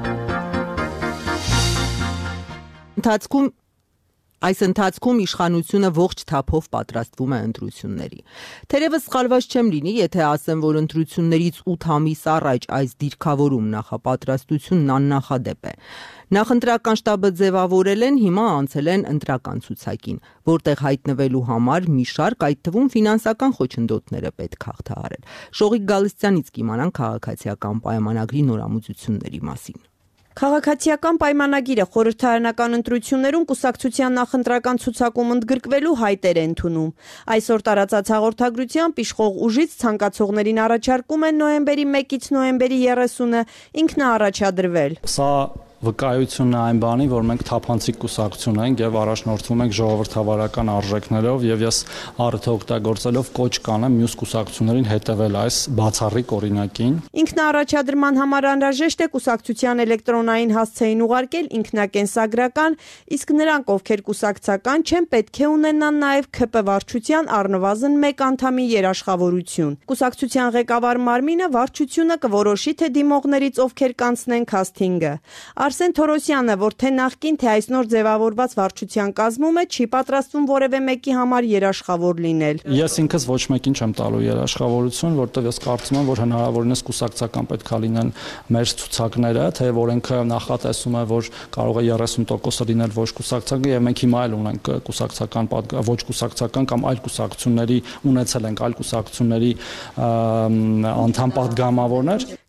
Ընթացքում Այս ընթացքում իշխանությունը ողջ թափով պատրաստվում է ընտրությունների։ Թերևս սխալված չեմ լինի, եթե ասեմ, որ ընտրություններից ութ ամիս առաջ այս դիրքավորում նախապատրաստությունն աննախադեպ է։ Նախընտրական շտաբը ձևավորել են, հիմա անցել են ընտրական ցուցակին, որտեղ հայտնվելու համար մի շարք, այդ թվում ֆինանսական խոչընդոտները պետք է հաղթահարել։ Շողիկ Գալստյանից կիմանան քաղաքացիական պայմանագրի նորամուծությունների մասին։ Քաղաքացիական պայմանագիրը խորհրդարանական ընտրություններում կուսակցության նախընտրական ցուցակում ընդգրկվելու հայտեր է ընդունում։ Այսօր տարածած հաղորդագրությամբ իշխող ուժից ցանկացողներին առաջարկում են նոյեմբերի մեկից նոյեմբերի երեսունը ինքնաառաջադրվել։ Սա վկայությունն է այն բանի, որ մենք թափանցիկ կուսակցություն ենք եւ առաջնորդվում ենք ժողովրդավարական արժեքներով եւ ես առիթը օգտագործելով կոչ կանեմ մյուս կուսակցություններին հետեւել այս բացառիկ օրինակին։ Ինքնաառաջադրման համար անհրաժեշտ է կուսակցության էլեկտրոնային հասցեին ուղարկել ինքնակենսագրական, իսկ նրանք, ովքեր կուսակցական չեն, պետք է ունենան նաեւ ՔՊ վարչության առնվազն մեկ անդամի երաշխավորություն։ Կուսակցության ղեկավար մարմինը վարչությունը կորոշի, թե դիմողներից ովքեր կանցնեն քասթինգը։ Արսեն Թորոսյանը, որ թե նախկին, թե այս նոր ձևավորված վարչության կազմում է, չի պատրաստվում որևէ մեկի համար երաշխավոր լինել։ Ես ինքս ոչ մեկին չեմ տալու երաշխավորություն, որտեղ ես կարծում եմ, որ հնարավորինս կուսակցական պետք է լինեն մեր ցուցակները, թեև օրենքը նախատեսում է, որ կարող է երեսուն տոկոսը լինել ոչ կուսակցական, եւ մենք հիմա էլ ունենք կուսակցական, ոչ կուսակցական կամ այլ կուսակցությունների ունեցել ենք այլ կուսակցությունների անդամ պատգամավորներ։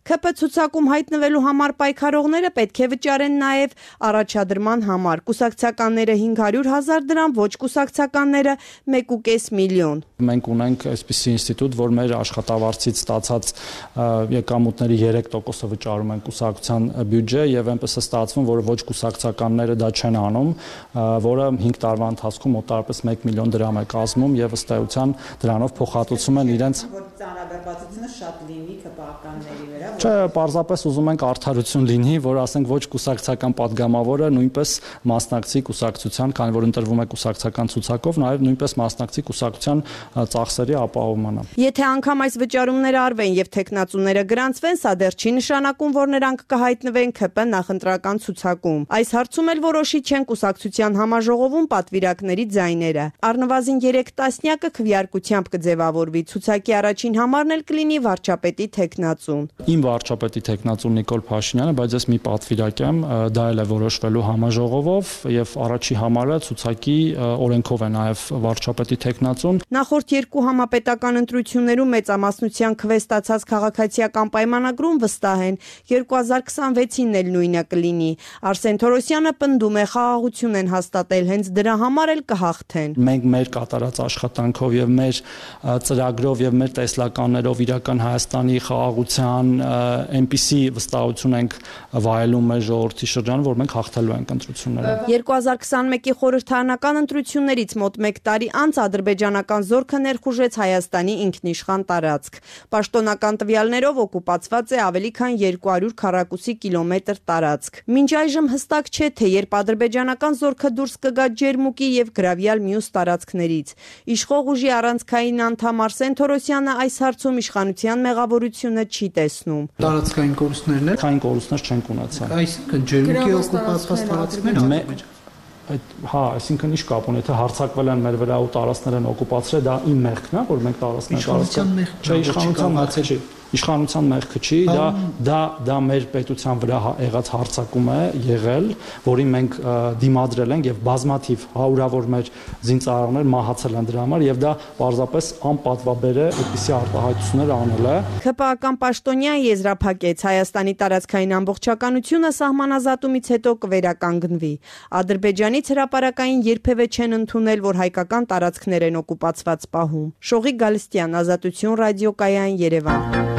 Ք Փ ցուցակում հայտնվելու համար պայքարողները պետք է վճարեն նաև առաջադրման համար։ Կուսակցականները հինգ հարյուր հազար դրամ, ոչ կուսակցականները մեկ ու կես միլիոն։ Մենք ունենք այսպիսի ինստիտուտ, որ մեր աշխատավարձից ստացած եկամուտների երեք տոկոսը վճարում են կուսակցության բյուջե եւ այնպես է ստացվում, որ ոչ կուսակցականները դա չեն անում, որը հինգ տարվա ընթացքում մոտավորապես մեկ միլիոն դրամ է կազմում եւ ըստ էության դրանով փոխհատուցում են իրենց ծանրաբեռվածությունը շատ լինի քպականների վրա։ Չէ, պարզապես ուզում ենք արդարություն լինի, որ ասենք ոչ կուսակցական падգամավորը նույնպես մասնակցի կուսակցության, քանի որ ընտրվում է կուսակցական ցուցակով, նաեւ նույնպես մասնակցի կուսակցության ծախսերի ապահովմանը։ Եթե անգամ այս վճարումները արվեն եւ տեխնացուները գրանցվեն, սա դեռ չի նշանակում, որ նրանք կհայտնվեն Ք Փ նախընտրական ցուցակում։ Այս հարցում էլ որոշիչ չեն կուսակցության համաժողովում պատվիրակների ձայները։ Առնվազն երեք տասնյակը քվեարկությամբ կձևավորվի, ցուցակի առաջին համարն էլ կլինի վարչապետի տեխնացուն։ Իմ վարչապետի տեխնացուն Նիկոլ Փաշինյանը, բայց ես մի պատվիրակ եմ, դա էլ է որոշվելու համաժողովով եւ առաջի համարը ցուցակի օրենքով է նաեւ վարչապետի տեխնացուն։ Նախորդ երկու համապետական ընտրություններում մեծամասնության քվե ստացած քաղաքացիական պայմանագրում վստահ են երկու հազար քսանվեցին էլ նույնը կլինի։ Արսեն Թորոսյանը պնդում է խաղաղություն են հաստատել, հենց դրա համար էլ կհաղթեն։ Մենք մեր կատարած աշխատանքով եւ մեր ծրագրով եւ մեր տեսլականներով իրական Հայաստանի խաղաղության այնպիսի վստահություն ենք վայելում մեր ժողովրդի շրջանում, որ մենք հաղթելու ենք ընտրությունները։ երկու հազար քսանմեկի խորհրդարանական ընտրություններից մոտ մեկ տարի անց ադրբեջանական զորքը ներխուժեց Հայաստանի ինքնիշխան տարածք։ Պաշտոնական տվյալներով օկուպացված է ավելի քան երկու հարյուր քառակուսի կիլոմետր տարածք։ Մինչ այժմ հստակ չէ, թե երբ ադրբեջանական զորքը դուրս կգա Ջերմուկի եւ գրավյալ մյուս տարածքներից։ Իշխող ուժի առանցքային անդամ Արսեն Թորոսյանը այս հարցում իշխանության մեղավորությունը չի տեսնում։ Տարածքային կորուստներն էլ քային կորուստներ չենք ունեցել։ Այսինքն Ջերմուկի օկուպացված տարածքները Այդ հա, այսինքն ինչ կապ ունի, թե հարձակվել են մեր վրա ու տարածքներ են օկուպացրել, դա իմ մեղքն է, որ մենք տարածքներ տարածք։ Չէ, իշխանության մեղքը չի։ Իշխանության մեղքը չի, դա դա դա մեր պետության վրա եղած հարձակում է եղել, որին մենք դիմադրել ենք եւ բազմաթիվ հարյուրավոր մեր զինծառայողներ մահացել են դրա համար եւ դա պարզապես անպատվաբեր է այդպիսի արտահայտություններ անել է։ Ք Փ-ական պաշտոնյան եզրափակեց Հայաստանի տարածքային ամբողջականությունը սահմանազատումից հետո կվերականգնվի։ Ադրբեջանից հրապարակային երբևէ չեն ընդունել, որ հայկական տարածքներ են օկուպացված պահում։ Շողիկ Գալստյան, Ազատություն ռադիոկայան, Երևան։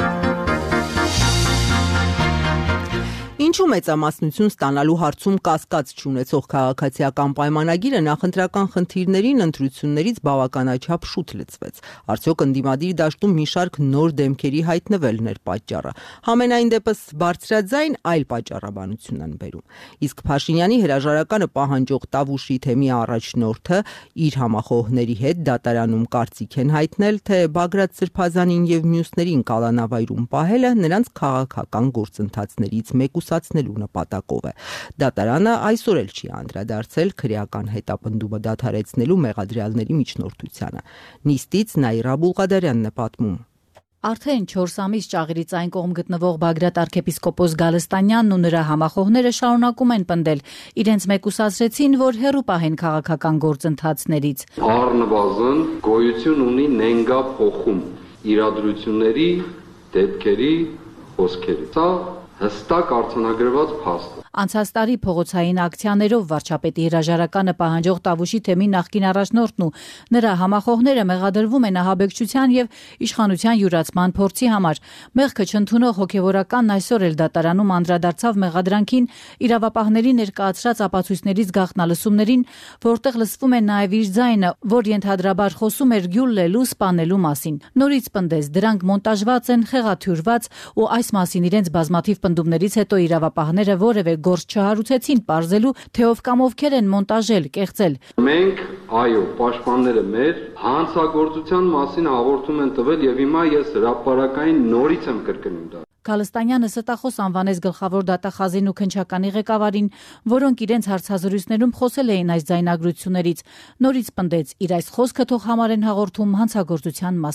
Ինչու մեծամասնություն ստանալու հարցում կասկած չունեցող քաղաքացիական պայմանագիրը նախընտրական խնդիրներին ընտրություններից բավականաչափ շուտ լծվեց։ Արդյոք ընդդիմադիր դաշտում մի շարք նոր դեմքերի հայտնվելն էր պատճառը։ Համենայն դեպս բարձրաձայն այլ պատճառաբանություն են բերում։ Իսկ Փաշինյանի հրաժարականը պահանջող Տավուշի թեմի առաջնորդը իր համախոհների հետ դատարանում կարծիք են հայտնել, թե Բագրատ Սրբազանին եւ մյուսներին կալանավայրում պահելը նրանց քաղաքական գործընթացներից մեկուսացնելու նպատակով է։ Դատարանը այսօր էլ չի անդրադարձել քրեական հետապնդումը դադարեցնելու մեղադրյալների միջնորդությանը։ Նիստից Նաիրա Բուլղադարյանն է պատմում։ Արդեն չորս ամիս ճաղիրից այն կողմ գտնվող Բագրատ arczepiskopos Գալստանյանն ու նրա համախոհները շարունակում են պնդել։ Իրենց մեկուսացրեցին, որ հեռու պահեն քաղաքական գործընթացներից։ Առնվազն գոյություն ունի նենգա փոխում իրադրությունների, դեպքերի, խոսքերի։ Սա հստակ արձանագրված փաստ է։ Անցած տարի փողոցային ակցիաներով վարչապետի հրաժարականը պահանջող Տավուշի թեմի նախկին առաջնորդն ու նրա համախոհները մեղադրվում են ահաբեկչության եւ իշխանության յուրացման փորձի համար։ Մեղքը չընդունող հոգեվորականն այսօր էլ դատարանում անդրադարձավ մեղադրանքին իրավապահների ներկայացրած ապացույցներից գաղտնալսումներին, որտեղ լսվում է նաեւ իր ձայնը, որ ենթադրաբար խոսում էր գյուլլելու, սպանելու մասին։ Նորից պնդեց, դրանք մոնտաժված են, խեղաթյուրված ու այս մասին իրենց բազմաթիվ պնդումներից հետո իրավապահները որևէ գործ չհարուցեցին պարզելու, թե ով կամ ովքեր են մոնտաժել, կեղծել։ Մենք, այո, պաշտպանները մեր հանցագործության մասին հաղորդում են տվել եւ հիմա ես հրապարակային նորից եմ կրկնում դա։ Գալստանյանը ստախոս անվանեց գլխավոր դատախազին ու քննչականի ղեկավարին, որոնք իրենց հարցազրույցներում խոսել էին այս ձայնագրություններից։ Նորից պնդեց, իր այս խոսքը թող համարեն հաղորդում հանցագործության մասին։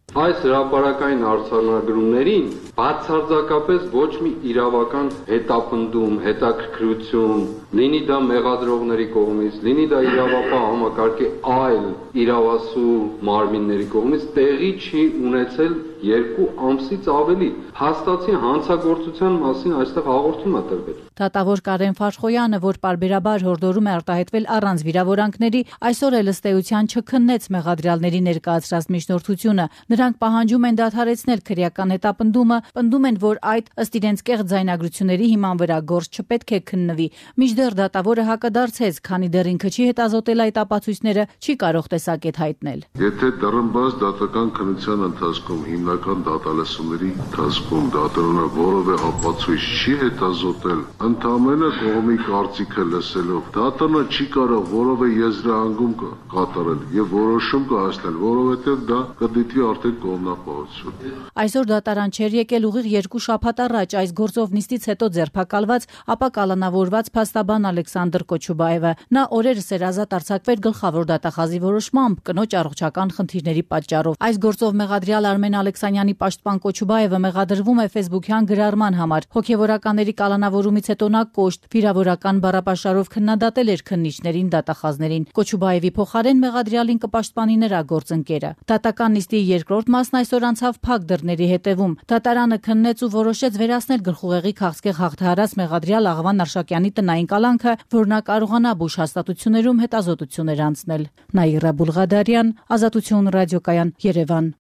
Այս հրապարակային արձանագրումներին բացարձակապես ոչ մի իրավական հետապնդում, հետաքրքրություն, լինի դա մեղադրողների կողմից, լինի դա իրավապահ համակարգի այլ իրավասու մարմինների կողմից տեղի չի ունեցել երկու ամսից ավելի։ Հաստատի հանցագործության մասին այստեղ հաղորդում է տրվել։ Դատավոր Կարեն Ֆաշխոյանը, որ պարբերաբար հորդորում է արտահայտվել առանց վիրավորանքների, այսօր էլ ըստ էության չքննեց մեղադրյալների ներկայացրած միջնորդությունը։ Նրանք պահանջում են դադարեցնել քրեական հետապնդումը, պնդում են, որ այդ ըստ իրենց կեղծ ձայնագրությունների հիման վրա գործ չպետք է քննվի։ Մինչդեռ դատավորը հակադարձեց, քանի դեռ ինքը չի հետազոտել այդ ապացույցները, չի կարող տեսակետ հայտնել։ Եթե դեռնբաց դատական քննության ընթացքում հիմնական դատալսումների ընթացքում դատարանը որևէ ապացույց չի հետազոտել, ընդամենը կողմի կարծիքը լսելով, դատարանը չի կարող որևէ եզրահանգում կատարել եւ որոշում կայացնել, որովհետեւ դա կդիտվի արդեն կողմնապահություն։ Այսօր դատարան չէր եկել ուղիղ երկու շաբաթ առաջ այս գործով նիստից հետո ձերբակալված, ապա կալանավորված փաստաբան Ալեքսանդր Կոչուբաևը։ Նա օրերս էր ազատ արձակվեր գլխավոր դատախազի որոշմամբ կնոջ առողջական խնդիրների պատճառով։ Այս գործով մեղադրյալ Արմեն Ալեքսանյանի պաշտպան Կոչուբաևը մեղադրվում է ֆեյսբուքյան գրառման համար։ Հոգևորականների կալանավորումից հետո նա կոշտ վիրավորական բառապաշարով քննադատել էր քննիչներին, դատախազներին։ Կոչուբաևի փոխարեն մեղադրյալին կպաշտպանի նրա գործընկերը։ Դատական նիստի երկրորդ մասն այսօր անցավ փակ դռների հետևում։ Դատարանը քննեց ու որոշեց վերացնել գլխուղեղի քաղցկեղ հաղթահարած մեղադրյալ Աղվան Արշակյանի տնային կալանքը, որ նա կարողանա բուժ հաստատություններում հետազոտություններ անցնել։ Նաիրա Բուլղադարյան, Ազատություն ռադիոկայան, Երևան։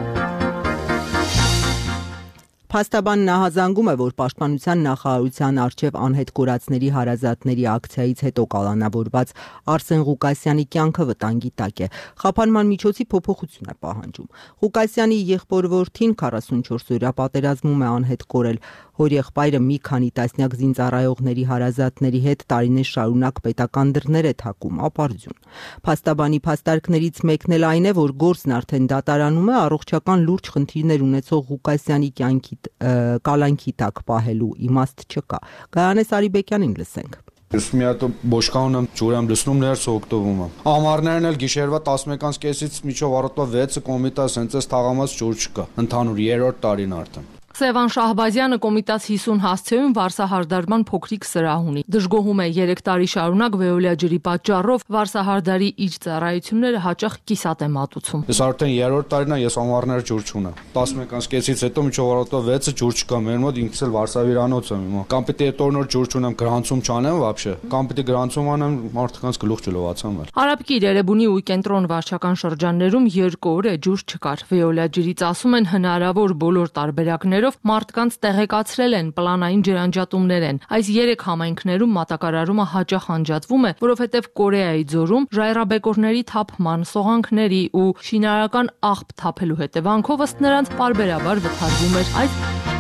Փաստաբանն նահանգում է, որ Պաշտպանության նախարարության առջև անհետ կորածների հարազատների ակցիայից հետո կալանավորված Արսեն Ղուկասյանի կյանքը վտանգի տակ է։ Խափանման միջոցի փոփոխություն է պահանջում։ Ղուկասյանի եղբոր որդին քառասունչորս օրյա պատերազմում է անհետ կորել։ Հորեղբայրը մի քանի տասնյակ զինծառայողների հարազատների հետ տարիներ շարունակ պետական դռներ է թակում, ապարդյուն։ Փաստաբանի փաստարկներից մեկն էլ այն է, որ գործն արդեն դատարանում է, առողջական լուրջ խնդիրներ ունեցող Ղուկասյանի կյանքի կալանքի տակ պահելու իմաստ չկա։ Գայանե Սարիբեկյանին լսենք։ Ես մի հատ բոշկան եմ, ջուր եմ լցնում, ներս օգտվում եմ։ Ամառներն էլ գիշերվա տասնմեկից կեսից մինչև առօրյա վեցը կոմիտաս հենց այս թաղամաս ջուր չկա։ Ընդհանուր երրորդ տարին արդեն։ Սևան Շահբազյանը Կոմիտաս հիսուն հասցեում վարսահարդարման փոքրիկ սրահ ունի։ Դժգոհում է երեք տարի շարունակ վեոլիա ջրի պատճառով վարսահարդարի իր ծառայությունները հաճախ կիսատ է մատուցում։ Ես արդեն երրորդ տարին է, ես ամառներ ջուր չունեմ։ տասնմեկից կեսից հետո մինչև առօրյա վեցը ջուր չկա, մեր մոտ ինքս էլ վարսավիրանոց եմ հիմա։ Կամ պիտի այդ օրնոր ջուր չունեմ, գրանցում չանեմ вообще, կամ պիտի գրանցում անեմ, մարդկանց գլուխ չլողացան։ Արաբկիր Երևանի ու կենտրոն վարչական շրջաններում երկու օր է ջուր չկար։ Վեոլիա ջրից ասում են հնարավոր բոլոր տարբերակներով մարդկանց տեղեկացրել են, պլանային ջրանջատումներ են։ Այս երեք համայնքներում մատակարարումը հաճախ անջատվում է, որովհետև Կորեայի ձորում ժայռաբեկորների թափման, սողանքների ու շինարարական աղբ թափելու հետևանքով ըստ նրանց պարբերաբար վթարվում էր այս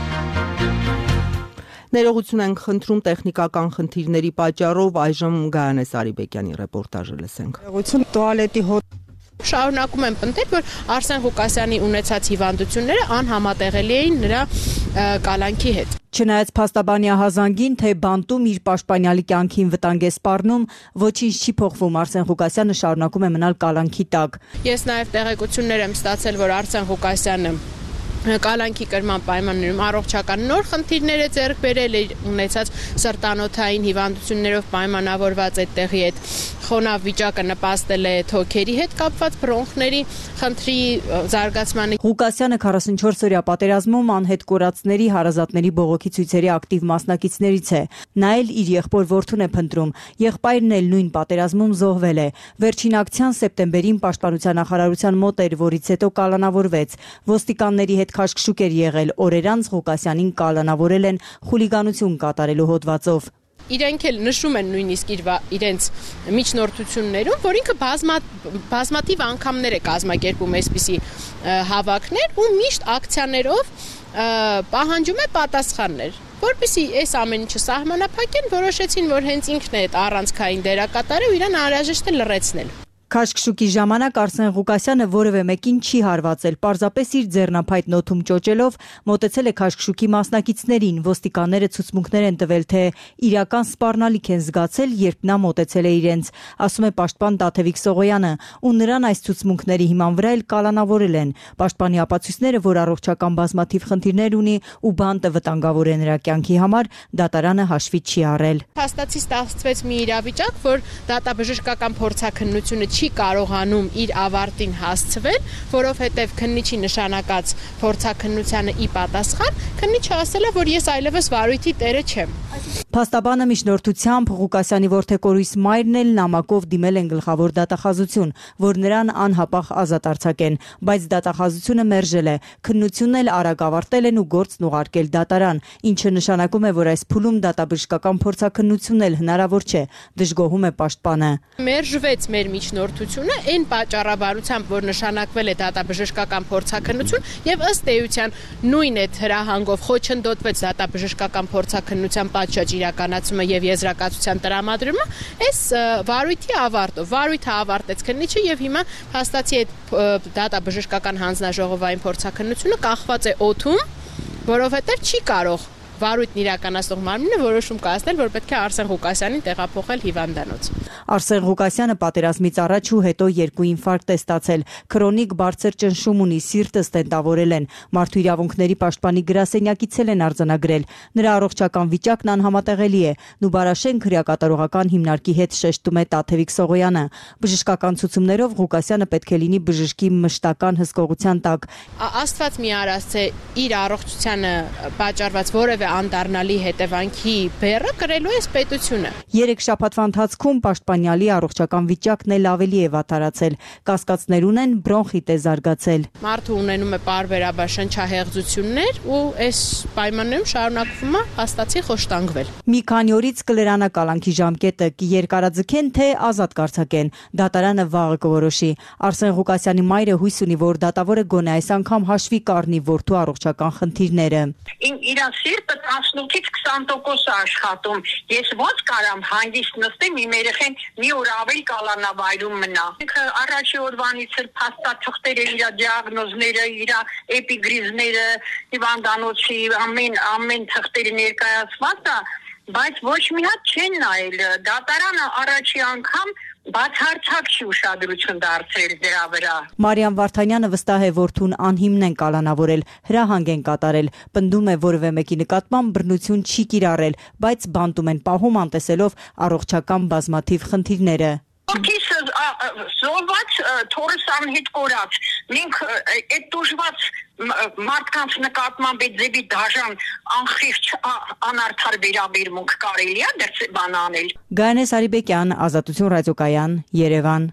Ներողություն ենք խնդրում տեխնիկական խնդիրների պատճառով, այժմ Գայանե Սարիբեկյանի ռեպորտաժը լսենք։ Ներողություն, տուալետի հոտ Շարունակում են պնդել, որ Արսեն Ղուկասյանի ունեցած հիվանդությունները անհամատեղելի էին նրա կալանքի հետ։ Չնայած փաստաբանի ահազանգին, թե բանտում իր պաշտպանյալի կյանքին վտանգ է սպառնում, ոչինչ չի փոխվում, Արսեն Ղուկասյանը շարունակում է մնալ կալանքի տակ։ Ես նաև տեղեկություններ եմ ստացել, որ Արսեն Ղուկասյանը կալանքի կրման պայմաններում առողջական նոր խնդիրներ է ձեռք բերել, ունեցած սրտանոթային հիվանդություններով պայմանավորված այդտեղի հետ խոնավ վիճակը նպաստել է թոքերի հետ կապված բրոնխների խնդրի զարգացմանը։ Ղուկասյանը քառասունչորս օրյա պատերազմում անհետ կորածների հարազատների բողոքի ցույցերի ակտիվ մասնակիցներից է։ Նա էլ իր եղբոր որդուն է փնտրում, եղբայրն էլ նույն պատերազմում զոհվել է։ Վերջին ակցիան սեպտեմբերին Պաշտպանության նախարարության մոտ էր, որից հետո կալանավորվեց։ Ոստիկանների հետ քաշքշուկ էր եղել, օրեր անց Ղուկասյանին կալանավորել են խուլիգանություն կատարելու հոդվածով։ Իրենք էլ նշում են նույնիսկ իր իրենց միջնորդություններում, որ ինքը բազմա, բազմաթիվ անգամներ է կազմակերպում այսպիսի հավաքներ ու միշտ ակցիաներով պահանջում է պատասխաններ, որպեսզի այս ամեն ինչը սահմանափակեն, որոշեցին, որ հենց ինքն է այդ առանցքային դերակատարը ու իրան անհրաժեշտ է լռեցնել։ Քաշքշուկի ժամանակ Արսեն Ղուկասյանը որևէ մեկին չի հարվածել, պարզապես իր ձեռնափայտ նոթում ճոճելով մոտեցել է քաշքշուկի մասնակիցներին, ոստիկանները ցուցմունքներ են տվել, թե իրական սպառնալիք են զգացել, երբ նա մոտեցել է իրենց, ասում է պաշտպան Տաթևիկ Սողոյանը, ու նրան այս ցուցմունքների հիման վրա էլ կալանավորել են։ Պաշտպանի ապացույցները, որ առողջական բազմաթիվ խնդիրներ ունի ու բանտը վտանգավոր է նրա կյանքի համար, դատարանը հաշվի չի առել։ Փաստացի ստացվեց մի իրավիճակ, որ դատաբժշկական փորձաքննությունը չի կարողանում իր ավարտին հասցվել, որովհետև քննիչի նշանակած փորձաքննությանը ի պատասխան քննիչը ասել է, որ ես այլևս վարույթի տերը չեմ։ Փաստաբանը միջնորդությամբ Ղուկասյանի որդեկորույս մայրն էլ նամակով դիմել են գլխավոր դատախազություն, որ նրան անհապաղ ազատ արձակեն, բայց դատախազությունը մերժել է։ Քննությունն էլ արագ ավարտել են ու գործն ուղարկել դատարան, ինչը նշանակում է, որ այս փուլում դատաբժշկական փորձաքննությունն էլ հնարավոր չէ, դժգոհում է պաշտպանը։ Մերժվեց մեր միջնորդությունը այն պատճառաբանությամբ, որ նշանակվել է դատաբժշկական փորձաքննություն եւ ըստ էության նույն այդ հրահանգով խոչընդոտվեց դատաբժշկական փորձաքննության պատշաճ իրականացումը եւ եզրակացության տրամադրումը, այս վարույթի ավարտով վարույթը ավարտեց քննիչը եւ հիմա հաստատի այդ դատաբժշկական հանձնաժողովային փորձաքննությունը կախված է օդում, որովհետեւ չի կարող վարույթն իրականացնող մարմինը որոշում կայացնել, որ պետք է Արսեն Ղուկասյանին տեղափոխել հիվանդանոց։ Արսեն Ղուկասյանը պատերազմից առաջ ու հետո երկու ինֆարկտ է ստացել, քրոնիկ բարձր ճնշում ունի, սիրտը ստենտավորել են, մարդու իրավունքների պաշտպանի գրասենյակից են արձանագրել, նրա առողջական վիճակն անհամատեղելի է, Նուբարաշեն քրեակատարողական հիմնարկի հետ շեշտում է Տաթևիկ Սողոյանը։ Բժշկական ցուցումներով Ղուկասյանը պետք է լինի բժշկի մշտական հսկողության տակ։ Աստված մի արած է իր առողջությանը պատճառված որևէ անդառնալի հետևանքի բեռը կրելու է պետությունը։ Երեք շաբաթվա ընթացքում պաշտպանյալի առողջական վիճակն էլ ավելի է վատարացել, կասկածներ ունեն, բրոնխիտ է զարգացել։ Մարդը ունենում է պարբերաբար շնչահեղձություններ ու այս պայմաններում շարունակվում է հաստատի խոշտանգվել։ Մի քանի օրից կլրանա կալանքի ժամկետը, կերկարաձգեն, թե ազատ կարձակեն, դատարանը վաղը կորոշի։ Արսեն Ղուկասյանի մայրը հույս ունի, որ դատավորը գոնե այս անգամ հաշվի կառնի որդու առողջական խնդիրները։ Իրան սիրտը տասնութից քսան տոկոս է աշխատում։ Ես ո՞նց կարամ հանգիստ նստեմ, իմ երեխեն մի օր ավելի կալանավայրում մնա։ Ինքը առաջի օրվանից էլ փաստաթղթերը, իր դիագնոզները, իր էպիգրիզները, հիվանդանոցի ամեն ամեն թղթերը ներկայացված է, բայց ոչ մի հատ չեն նայել։ Դատարանը առաջի անգամ բացարձակ չի ուշադրություն դարձրել դրա վրա։ Մարիամ Վարդանյանը վստահ է, որդուն անհիմն են կալանավորել, հրահանգ են կատարել, պնդում է որևէ մեկի նկատմամբ բռնություն չի կիրառել, բայց բանտում են պահում անտեսելով առողջական բազմաթիվ խնդիրները։ Որդիս զոհված, թորս անհետ կորած, մենք այդ դժվար մարդկանց նկատմամբ այդ ձևի դաժան անխիղճ անարդար վերաբերմունք կարելի է դեռ բան անել։ Գայանե Սարիբեկյան, Ազատություն ռադիոկայան, Երևան։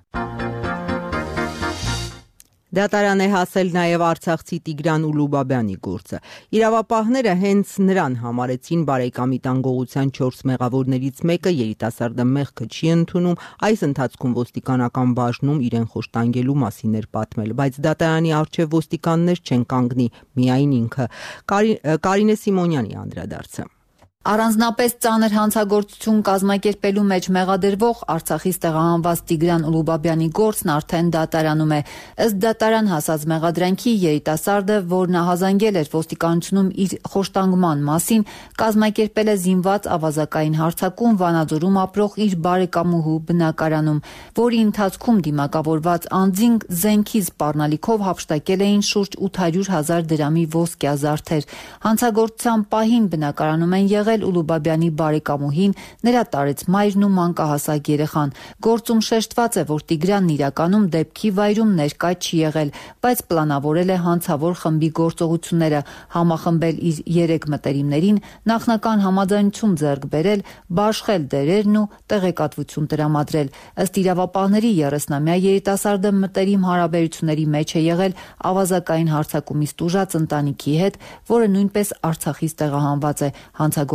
Դատարան է հասել նաև Արցախցի Տիգրան Ուլուբաբյանի գործը։ Իրավապահները հենց նրան համարեցին բարեկամի տան գողության չորս մեղավորներից մեկը, երիտասարդը մեղքը չի ընդունում, այս ընթացքում ոստիկանական բաժնում իրեն խոշտանգելու մասին էր պատմել, բայց դատարանի առջև ոստիկաններ չեն կանգնի, միայն ինքը։ Կարինե Սիմոնյանի անդրադարձը։ Առանձնապես ծանր հանցագործություն կազմակերպելու մեջ մեղադրվող Արցախից տեղահանված Տիգրան Ուլուբաբյանի գործն արդեն դատարանում է։ Ըստ դատարան հասած մեղադրանքի երիտասարդը, որն ահազանգել էր ոստիկանությունում իր խոշտանգման մասին, կազմակերպել է զինված ավազակային հարձակում Վանաձորում ապրող իր բարեկամուհու բնակարանում, որի ընթացքում դիմակավորված անձինք զենքի սպառնալիքով հափշտակել էին շուրջ ութ հարյուր հազար դրամի ոսկյա զարդեր։ Հանցագործության պահին բնակարանում են եղել Ուլուբաբյանի բարեկամուհին, նրա տարեց մայրն ու մանկահասակ երեխան։ Գործում շեշտված է, որ Տիգրանն իրականում դեպքի վայրում ներկա չի եղել, բայց պլանավորել է հանցավոր խմբի գործողությունները, համախմբել իր երեք մտերիմներին, նախնական համաձայնություն ձեռք բերել, բաշխել դերերն ու տեղեկատվություն տրամադրել։ Ըստ իրավապահների երեսնամյա երիտասարդը մտերիմ հարաբերությունների մեջ է եղել ավազակային հարձակումից տուժած ընտանիքի հետ, որը նույնպես Արցախից տեղահանված է։ Հանցագործ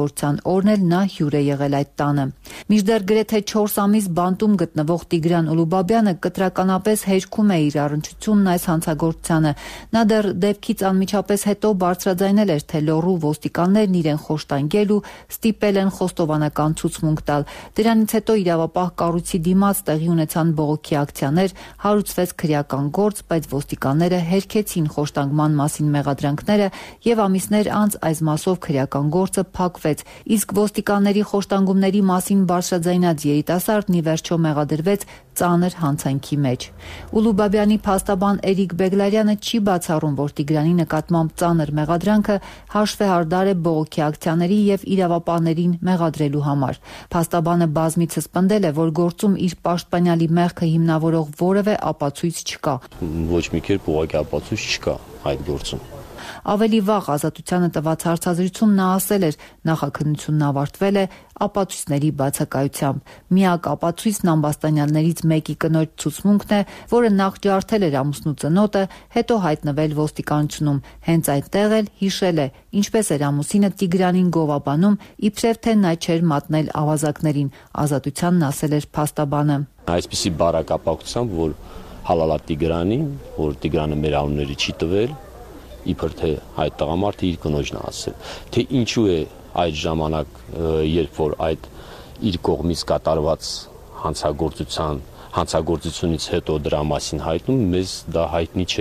հանցագործության օրն էլ նա հյուր է եղել այդ տանը։ Մինչդեռ գրեթե չորս ամիս բանտում գտնվող Տիգրան Ուլուբաբյանը կտրականապես հերքում է իր առնչությունն այս հանցագործությանը։ Նա դեռ դեպքից անմիջապես հետո բարձրաձայնել էր, թե լոռու ոստիկաններն իրեն խոշտանգել ու ստիպել են խոստովանական ցուցմունք տալ։ Դրանից հետո իրավապահ կառույցի դիմաց տեղի ունեցան բողոքի ակցիաներ, հարուցվեց քրեական գործ, բայց ոստիկանները հերքեցին խոշտանգման մասին մեղադրանքները եւ ամիսներ անց այս մասով քրեական գործը փակվեց, իսկ ոստիկանների խոշտանգումների մասին բարձրաձայնած երիտասարդն ի վերջո մեղադրվեց ծանր հանցանքի մեջ։ Ուլուբաբյանի փաստաբան Էրիկ Բեգլարյանը չի բացառում, որ Տիգրանի նկատմամբ ծանր մեղադրանքը հաշվեհարդար է բողոքի ակցիաների եւ իրավապահներին մեղադրելու համար։ Փաստաբանը բազմիցս պնդել է, որ գործում իր պաշտպանյալի մեղքը հիմնավորող որևէ ապացույց չկա։ Ոչ մի կերպ ուղղակի ապացույց չկա այդ գործում։ Ավելի վաղ Ազատությանը տված հարցազրույցում նա ասել էր, նախաքննությունն ավարտվել է ապացույցների բացակայությամբ։ Միակ ապացույցն ամբաստանյալներից մեկի կնոջ ցուցմունքն է, որը նախ ջարդել էր ամուսնու ծնոտը, հետո հայտնվել ոստիկանությունում։ Հենց այդտեղ էլ հիշել է, ինչպես էր ամուսինը Տիգրանին գովաբանում, իբրև թե նա չէր մատնել ավազակներին։ Ազատությանն ասել էր փաստաբանը։ Այսպիսի բարակապակցությամբ, որ հալալա Տիգրանին, որ Տիգրանը մեր անունների չի տվել, իբր թե այդ տղամարդը իր կնոջն է ասել, թե ինչու է այդ ժամանակ, երբ որ այդ իր կողմից կատարված հանցագործության, հանցագործությունից հետո դրա մասին հայտնում, մեզ դա հայտնի չէ։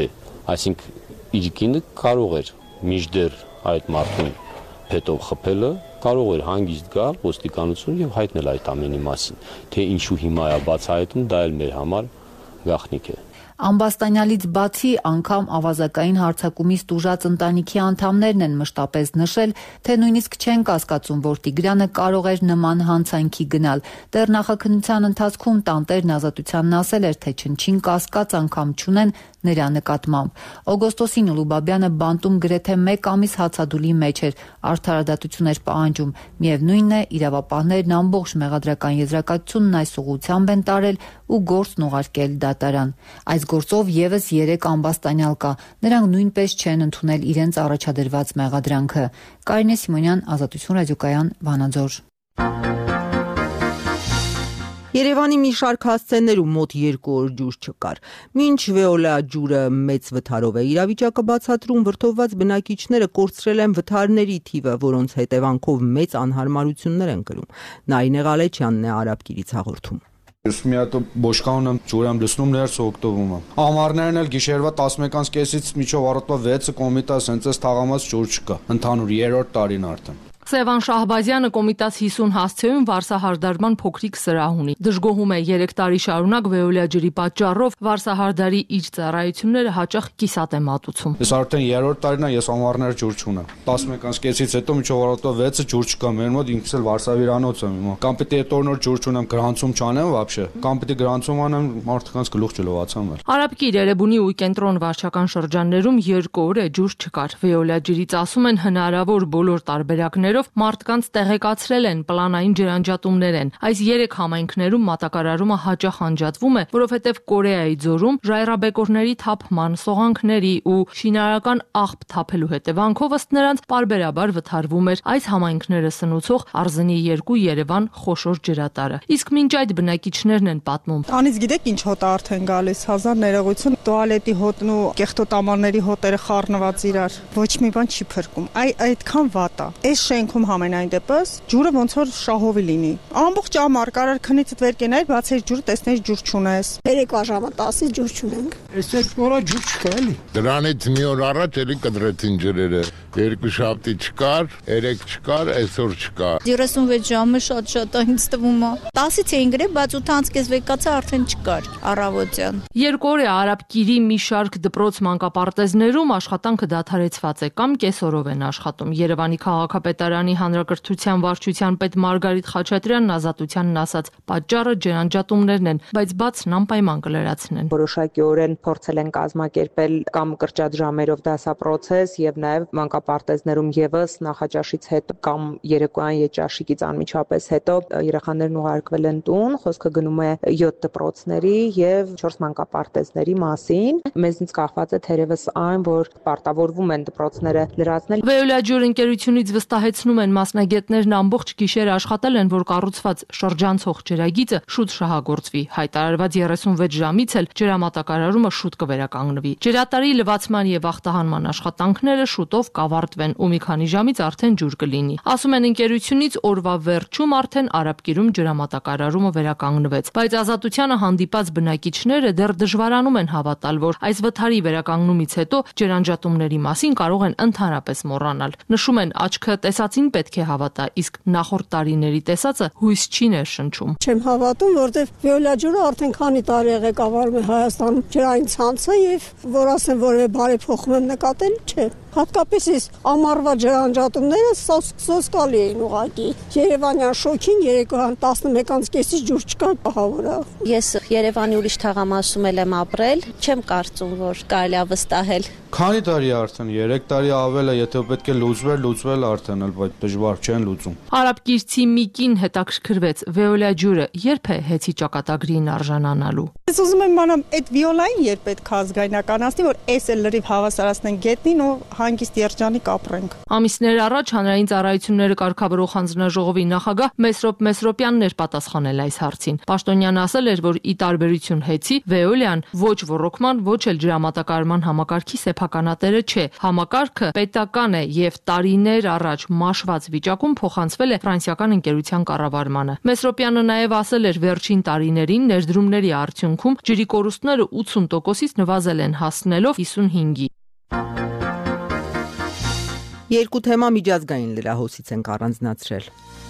Այսինքն իր կինը կարող էր մինչդեռ այդ մարդուն հետո խփելը, կարող էր հանգիստ գալ ոստիկանություն եւ հայտնել այդ ամենի մասին, թե ինչու հիմա է բացահայտում, դա էլ մեր համար գաղտնիք է։ Ամբաստանյալից բացի անգամ ավազակային հարձակումից տուժած ընտանիքի անդամներն են մշտապես նշել, թե նույնիսկ չեն կասկածում, որ Տիգրանը կարող էր նման հանցանքի գնալ։ Դեռ նախաքննության ընթացքում տանտերն Ազատությանն ասել էր, թե չնչին կասկած անգամ չունեն նրա նկատմամբ։ Օգոստոսին Ուլուբաբյանը բանտում գրեթե մեկ ամիս հացադուլի մեջ էր, արդարադատություն էր պահանջում։ Միևնույնն է, իրավապահներն ամբողջ մեղադրական եզրակացությունն այս ուղղությամբ են տարել ու գործն ուղարկել դատարան։ Այս գործով եւս երեք ամբաստանյալ կա։ Նրանք նույնպես չեն ընդունել իրենց առաջադրված մեղադրանքը։ Կարինե Սիմոնյան, Ազատություն ռադիոկայան, Վանաձոր։ Երևանի մի շարք հասցեներում մոտ երկու օր ջուր չկար։ Մինչ Վեոլա ջուրը մեծ վթարով է իրավիճակը բացատրում, վրդովված բնակիչները կորցրել են վթարների թիվը, որոնց հետևանքով մեծ անհարմարություններ են կրում։ Նարինե Ղալեչյանն է Արաբկիրից հաղորդում։ Ես մի հատ բոշկանում եմ, ջուր եմ լցնում, ներս օգտվում եմ։ Ամառներն էլ գիշերվա տասնմեկից կեսից միջով առօրյա վեցը կոմիտա սենց էս թաղամաս ջուր չկա։ Ընդհանուր երրորդ տարին արդեն։ Սևան Շահբազյանը Կոմիտաս հիսուն հասցեում վարսահարդարման փոքրիկ սրահ ունի։ Դժգոհում է երեք տարի շարունակ Վեոլա ջրի պատճառով վարսահարդարի իր ծառայությունները հաճախ կիսատ է մատուցում։ Ես արդեն երրորդ տարին է, ես ամառներ ջուր չունեմ։ տասնմեկից կեսից հետո միջով առօրյա վեցը ջուր չկա, մեր մոտ ինքս էլ վարսավիրանոց եմ հիմա։ Կամ պիտի այդ օրնոր ջուր չունեմ, գրանցում չանեմ вообще, կամ պիտի գրանցում անեմ, մարդկանց գլուխ չլողացան։ Արաբկիր, Էրեբունի ու կենտրոն վարչական շրջաններում երկու օր է ջուր չկար։ Վեոլա ջրից ասում են հնարավոր բոլոր տարբերակներով մարդկանց տեղեկացրել են, պլանային ջրանջատումներ են։ Այս երեք համայնքներում մատակարարումը հաճախ անջատվում է, որովհետև Կորեայի ձորում ժայռաբեկորների թափման, սողանքների ու շինարարական աղբ թափելու հետևանքով ըստ նրանց պարբերաբար վթարվում էր այս համայնքները սնուցող Արզնի երկու Երևան խոշոր ջրատարը։ Իսկ մինչ այդ բնակիչներն են պատմում. Անից գիտեք ինչ հոտ է արդեն գալիս, հազար ներողություն, տուալետի հոտն ու կեղտոտամարների հոտերը խառնված իրար, ոչ մի բան չի փրկում։ Այ այդքան վատ է։ Այս շենքում համենայն դեպս ջուրը ոնց որ շահովի լինի։ Ամբողջ ամառ կարար քնիցդ վեր կենայր, բացեր ջուրը, տեսնես ջուր չունես։ Երեկվա ժամը տասից ջուր չունենք։ Այսօր օրը ջուր չկա էլի։ Դրանից մի օր առաջ էլի կդրեցին ջրերը։ Երկու շաբթի չկար, երեք չկար, այսօր չկա։ երեսունվեց ժամը շատ-շատ է ինձ թվում է։ տասից էին գրել, բայց ութանց կես վեկացա արդեն չկար առավոտյան։ Երկու օր է Արաբկիրի մի շարք դպրոց մանկապարտեզներում աշխատանքը դադարեցված է կամ կեսօրով են աշխատում։ Երևանի քաղաքապետարանի հանրակրթության վարչության պետ Մարգարիտ Խաչատրյանն Ազատությանն ասաց, պատճառը ջրանջատումներն են, բայց բացն անպայման կլրացնեն։ Որոշակիորեն փորձել են կազմակերպել կամ կրճատ ժամերով դասապրոցես եւ նաեւ մանկապարտեզներում եւս նախաճաշից հետո կամ երեկոյան եջաշիկից անմիջապես հետո երեխաներն ուղարկվել են տուն, խոսքը գնում է յոթ դպրոցների եւ չորս մանկապարտեզների մասին։ Մեզնից կախված է թերևս այն, որ պարտավորվում են դպրոցները լրացնել։ Վեոլա ջուր ընկերությունից վստահեցնում Պատմում են մասնագետներն, ամբողջ գիշեր աշխատել են, որ կառուցված շրջանցող ջրագիծը շուտ շահագործվի։ Հայտարարված երեսունվեց ժամից էլ ջրամատակարարումը շուտ կվերականգնվի։ Ջրատարի լվացման եւ ախտահանման աշխատանքները շուտով կավարտվեն ու մի քանի ժամից արդեն ջուր կլինի։ Ասում են ընկերությունից օրվա վերջում արդեն Արաբկիրում ջրամատակարարումը վերականգնվեց, բայց Ազատությանը հանդիպած բնակիչները դեռ դժվարանում են հավատալ, որ այս վթարի վերականգնումից հետո ջրանջատումների մասին կարող են ընդհանրապես մոռանալ։ Նշում են, աչքը տեսածին պետք է հավատա, իսկ նախորդ տարիների տեսածը հույս չի ներշնչում։ Չեմ հավատում, որտեղ Վեոլա ջուրը արդեն քանի տարի է ղեկավարում է Հայաստանում ջրային ցանցը եւ որ ասեն որևէ բարեփոխում եմ նկատել, չէ։ Հատկապես այս ամառվա ջրանջատումները սոսկալի էին ուղղակի։ Երևանյան շոքին երեկոյան տասնմեկից կեսից ջուր չկար պահավորը։ Ես Երևանի ուրիշ թաղամասում եմ ապրել, չեմ կարծում, որ կարելի է վստահել։ Քանի տարի արդեն, երեք տարի ավել է, եթե պետք է լուծվեր, լուծվել արդեն, բայց դժվար չեն լուծում։ Արաբկիրցի մի կին հետաքրքրվեց Վեոլա ջուրը երբ է հեծի ճակատագրին արժանանալու։ Ես ուզում եմ իմանալ այդ վիոլային երբ պետք է ազգայնականացնի, որ էս էլ լրիվ հավասարացնեն գետնին ու հանգիստ երջանիկ ապրենք։ Ամիսներ առաջ հանրային ծառայությունները կարգավորող հանձնաժողովի նախագահ Մեսրոպ Մեսրոպյանն էր պատասխանել այս հարցին։ Պաշտոնյան ասել էր, որ ի տարբերություն հեծի, Վեոլյան ոչ ոռոգման, ոչ էլ ջրամատակարարման համակարգի սեփականատերը չէ։ Համակարգը պետական է եւ տարիներ առաջ մաշված վիճակում փոխանցվել է ֆրանսիական ընկերության կառավարմանը։ Մեսրոպյանը նաեւ ասել էր, վերջին տարիներին ներդրումների արդյունքում ջրի կորուստները ութսուն տոկոսից նվազել են, հասնելով հիսունհինգի։ Երկու թեմա միջազգային լրահոսից ենք առանձնացրել։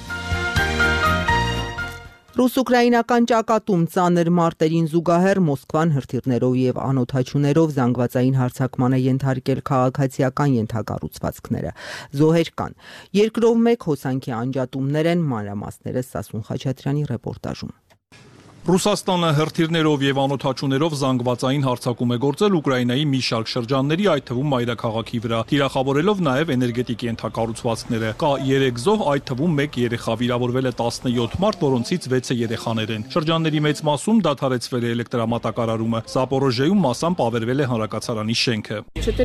Ռուս-ուկրաինական ճակատում ծանր մարտերին զուգահեռ Մոսկվան հրթիռներով եւ անօդաչուներով զանգվածային հարձակման է ենթարկել քաղաքացիական ենթակառուցվածքները։ Զոհեր կան։ Երկրով մեկ հոսանքի անջատումներ են, մանրամասները Սասուն Խաչատրյանի ռեպորտաժում։ Ռուսաստանը հրթիռներով եւ անօդաչուներով զանգվածային հարձակում է գործել Ուկրաինայի մի շարք շրջանների, այդ թվում մայրաքաղաքի վրա, թիրախավորելով նաեւ էներգետիկ ենթակառուցվածքները։ Կա երեք զոհ, այդ թվում մեկ երեխա, վիրավորվել է տասնյոթ մարդ, որոնցից վեցը երեխաներ են։ Շրջանների մեծ մասում դադարեցվել է էլեկտրամատակարարումը, Զապորոժիայում մասամբ ավերվել է հանրակացարանի շենքը։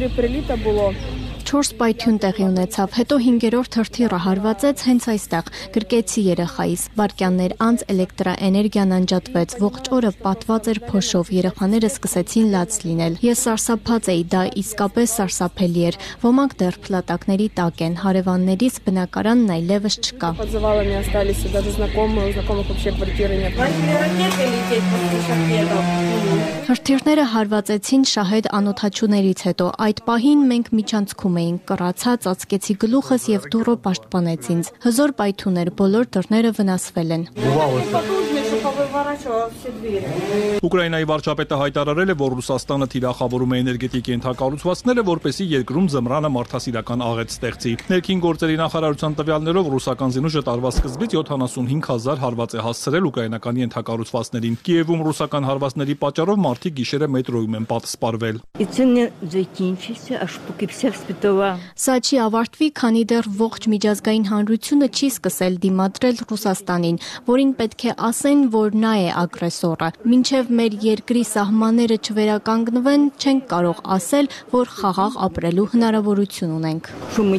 Չորս պայթյուն տեղի ունեցավ, հետո հինգերորդ հրթիռը հարվածեց հենց այստեղ, գրկեցի երեխայիս, վայրկյաններ անց էլեկտրաէներգիան անջատվեց, ողջ օրը պատված էր փոշով, երեխաները սկսեցին լաց լինել։ Ես սարսափած էի, դա իսկապես սարսափելի էր, ոմանք դեռ փլատակների տակ են, հարևաններից բնակարանն այլևս չկա։ Հրթիռները հարվածեցին շահեդ անօդաչուներից հետո, այդ պահին մենք միջանցքում էինք, կռացա, ծածկեցի գլուխս եւ դուռը պաշտպանեց ինձ։ Հզոր պայթուն էր, բոլոր դռները վնասվել են։ Ուկրաինայի վարչապետը հայտարարել է, որ Ռուսաստանը թիրախավորում է էներգետիկ ենթակառուցվածքները, որպեսզի երկրում ձմռանը մարդասիրական աղետ ստեղծի։ Ներքին գործերի նախարարության տվյալներով ռուսական զինուժը տարվա սկզբից յոթանասունհինգ հազար հարված է հասցրել ուկրաինական ենթակառուցվածքներին։ Կիևում ռուսական հարվածների պատճառով մարդիկ գիշերը մետրոյում են պատսպարվել։ Սա չի ավարտվի, քանի դեռ ողջ միջազգային հանրությունը չի սկսել դիմադրել Ռուսաստանին, որին պետք է ասեն, որ նա է ագրեսորը։ Մինչև մեր երկրի սահմանները չվերականգնվեն, չենք կարող ասել, որ խաղաղ ապրելու հնարավորություն ունենք։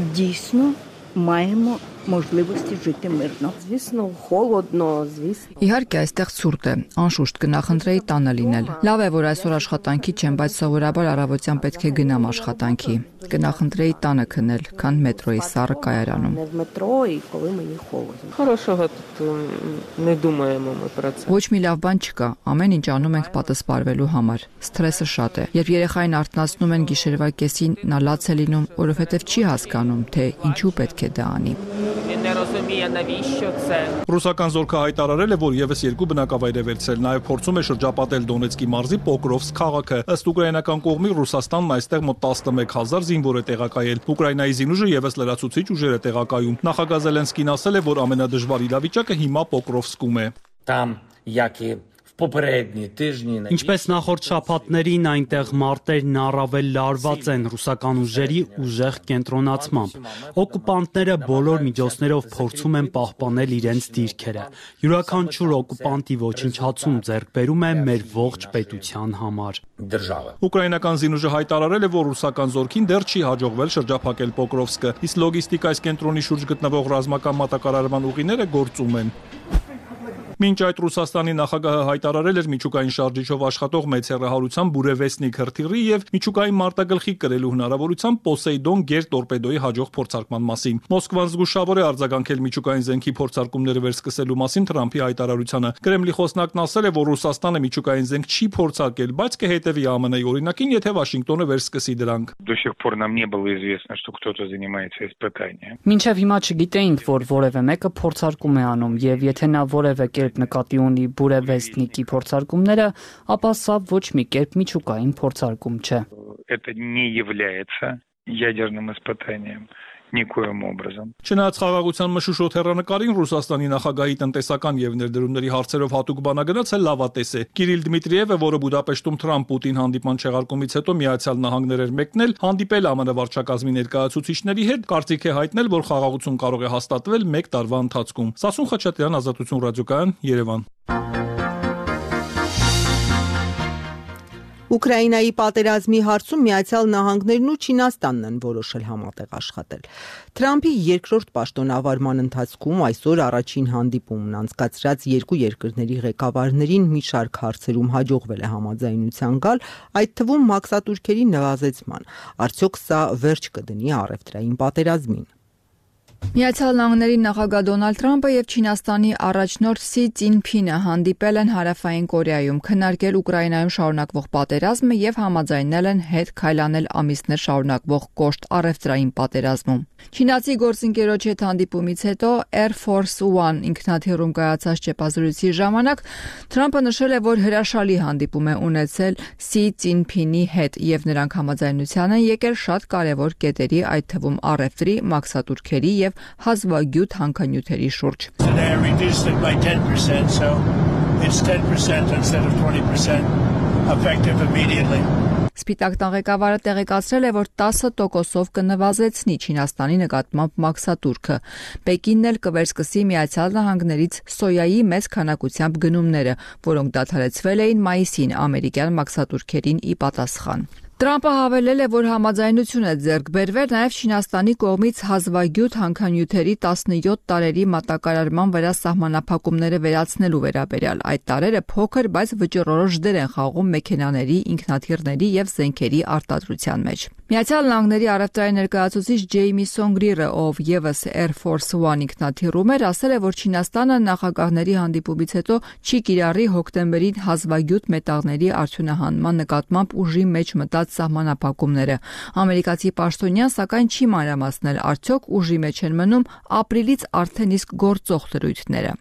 можливості жити мирно. Звісно, холодно, звісно. Իհարկե, այստեղ ցուրտ է, անշուշտ կնախնդրեի տանը լինել։ Լավ է, որ այսօր աշխատանքի չեմ, բայց սովորաբար առավոտյան պետք է գնամ աշխատանքի։ Կնախնդրեի տանը քնել, քան մետրոյի սառը կայարանում։ Не в метро і коли мені холодно. Хорошого тут не думаємо ми про це. Ոչ մի լավ բան չկա, ամեն ինչ անում ենք պատասպարվելու համար։ Սթրեսը շատ է։ Երբ երեխային արթնացնում են գիշերվա կեսին, նա լաց է լինում, որովհետև չի հասկանում, թե ինչու պետք է դա անի։ Ռուսական զորքը հայտարարել է, որ եւս երկու բնակավայր է վերցրել, նաեւ փորձում է շրջապատել Դոնեցկի մարզի Պոկրովսկ քաղաքը։ Ըստ ուկրաինական կողմի Ռուսաստանն այստեղ մոտ տասնմեկ հազար զինվոր է տեղակայել։ Ուկրաինայի զինուժը եւս լրացուցիչ ուժեր է տեղակայում։ Նախագահ Զելենսկին ասել է, որ ամենադժվար իրավիճակը հիմա Պոկրովսկում է։ Там, як і в Ինչպես նախորդ շաբաթներին այնտեղ մարտերն առավել լարված են ռուսական ուժերի ուժեղ կենտրոնացմամբ։ Օկուպանտները բոլոր միջոցներով փորձում են պահպանել իրենց դիրքերը։ Յուրաքանչյուր օկուպանտի ոչնչացում ձեռք բերում է մեր ողջ պետության համար։ Ուկրաինական զինուժը հայտարարել է, որ ռուսական զորքին դեռ չի հաջողվել շրջափակել Պոկրովսկը, իսկ լոգիստիկայից կենտրոնի շուրջ գտնվող ռազմական մատակարարման ուղիները գործում են։ Մինչ այդ Ռուսաստանի նախագահը հայտարարել էր միջուկային շարժիչով աշխատող մեծ հեռահարության Բուրևեսնիկ հրթիռի եւ միջուկային մարտագլխի կրելու հնարավորությամբ Պոսեյդոն գերտորպեդոյի հաջող փորձարկման մասին։ Մոսկվան զգուշավոր է արձագանքել միջուկային զենքի փորձարկումները վերսկսելու մասին Թրամփի հայտարարությանը։ Կրեմլի խոսնակն ասել է, որ Ռուսաստանը միջուկային զենք չի փորձարկել, բայց կհետևի ԱՄՆ-ի օրինակին, եթե Վաշինգտոնը վերսկսի դրանք։ Մինչև հիմա չգիտեինք, որ որևէ մեկը փորձարկում է անում, եւ եթե նա որևէ կերպ նկատի ունի Բուրևեսնիկի փորձարկումները, ապա սա ոչ մի կերպ միջուկային փորձարկում չէ։ Չնայած խաղաղության մշուշոտ հեռանկարին Ռուսաստանի նախագահի տնտեսական եւ ներդրումների հարցերով հատուկ բանագնացը լավատես է։ Կիրիլ Դմիտրիևը, որը Բուդապեշտում Թրամփ-Պուտին հանդիպման չեղարկումից հետո Միացյալ Նահանգներ էր մեկնել, հանդիպել ԱՄՆ վարչակազմի ներկայացուցիչների հետ, կարծիք է հայտնել, որ խաղաղություն կարող է հաստատվել մեկ տարվա ընթացքում։ Սասուն Խաչատրյան, Ազատություն ռադիոկայան, Երևան։ Ուկրաինայի պատերազմի հարցում Միացյալ Նահանգներն ու Չինաստանն են որոշել համատեղ աշխատել։ Թրամփի երկրորդ պաշտոնավարման ընթացքում այսօր առաջին հանդիպումն անցկացրած երկու երկրների ղեկավարներին մի շարք հարցերում հաջողվել է համաձայնության գալ, այդ թվում մաքսատուրքերի նվազեցման։ Արդյոք սա վերջ կդնի առևտրային պատերազմին։ Միացյալ Նահանգների նախագահ Դոնալդ Թրամփը եւ Չինաստանի առաջնորդ Սի Ցինփինը հանդիպել են Հարավային Կորեայում, քննարկել Ուկրաինայում շարունակվող պատերազմը եւ համաձայնել են հետ քայլանել ամիսներ շարունակվող կոշտ առևտրային պատերազմում։ Չինացի գործընկերոջ հետ հանդիպումից հետո Air Force One ինքնաթիռում կայացած ճեպազրույցի ժամանակ Թրամփը նշել է, որ հրաշալի հանդիպում է ունեցել Սի Ցինփինի հետ եւ նրանք համաձայնության են եկել շատ կարեւոր կետերի, այդ թվում առևտրի, մաքսատուրքերի եւ հազվագյուտ հանքանյութերի շուրջ։ Սպիտակ տան ղեկավարը տեղեկացրել է, որ տասը տոկոսով կնվազեցնի Չինաստանի նկատմամբ մաքսատուրքը։ Պեկինն էլ կվերսկսի Միացյալ Նահանգներից սոյայի մեծ քանակությամբ գնումները, որոնք դադարեցվել էին մայիսին ամերիկյան մաքսատուրքերին ի պատասխան։ Թրամփը հավելել է, որ համաձայնություն է ձեռք բերվել նաև Չինաստանի կողմից հազվագյուտ հանքանյութերի տասնյոթ տարերի մատակարարման վրա սահմանափակումները վերացնելու վերաբերյալ։ Այդ տարերը փոքր, բայց վճռորոշ դեր են խաղում մեքենաների, ինքնաթիռների եւ զենքերի արտադրության մեջ։ Միացյալ Նահանգների առևտրային ներկայացուցիչ Ջեյմի Սոնգրիրը, ով եւս Air Force One ինքնաթիռում էր, ասել է, որ Չինաստանը նախագահների հանդիպումից հետո չի կիրառի հոկտեմբերին հազվագյուտ մետաղների արդյունահանման նկատմամբ ուժի մեջ մտած սահմանափակումները։ Ամերիկացի պաշտոնյան սակայն չի մանրամասնել, արդյոք ուժի մեջ են մնում ապրիլից արդեն իսկ գործող դրույթները։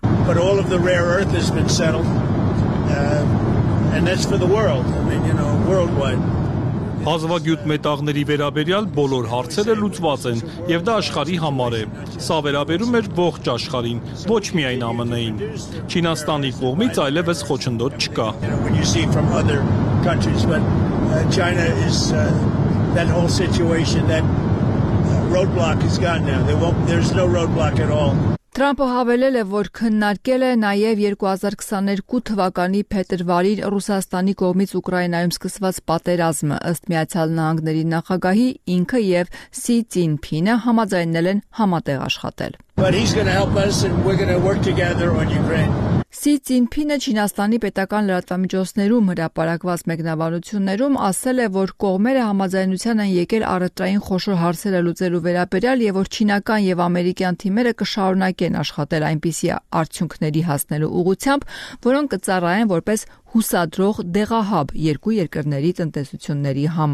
Հազվագյուտ մետաղների վերաբերյալ բոլոր հարցերը լուծված են, եւ դա աշխարհի համար է։ Սա վերաբերում էր ողջ աշխարհին, ոչ միայն ԱՄՆ-ին։ Չինաստանի կողմից այլևս խոչընդոտ չկա։ China is uh, that whole situation, that uh, roadblock is gone now. There won't, there's no roadblock at all. Թրամփը հավելել է, որ քննարկել է նաև երկու հազար քսաներկու թվականի փետրվարին Ռուսաստանի կողմից Ուկրաինայում սկսված պատերազմը, ըստ Միացյալ Նահանգների նախագահի ինքը եւ Սի Ցինփինը համաձայնել են համատեղ աշխատել։ But he's going to help us and we're going to work together on Ukraine. Սի Ցինփինը Չինաստանի պետական լրատվամիջոցներում հրապարակված մեկնաբանություններում ասել է, որ կողմերը համաձայնության են եկել առևտրային խոշոր հարցերը լուծելու վերաբերյալ եւ որ չինական եւ ամերիկյան թիմերը կշարունակեն աշխատել այնպիսի արդյունքների հասնելու ուղղությամբ, որոնք կծառայեն որպես հուսադրող դեղահաբ երկու երկրների տնտեսությունների համար։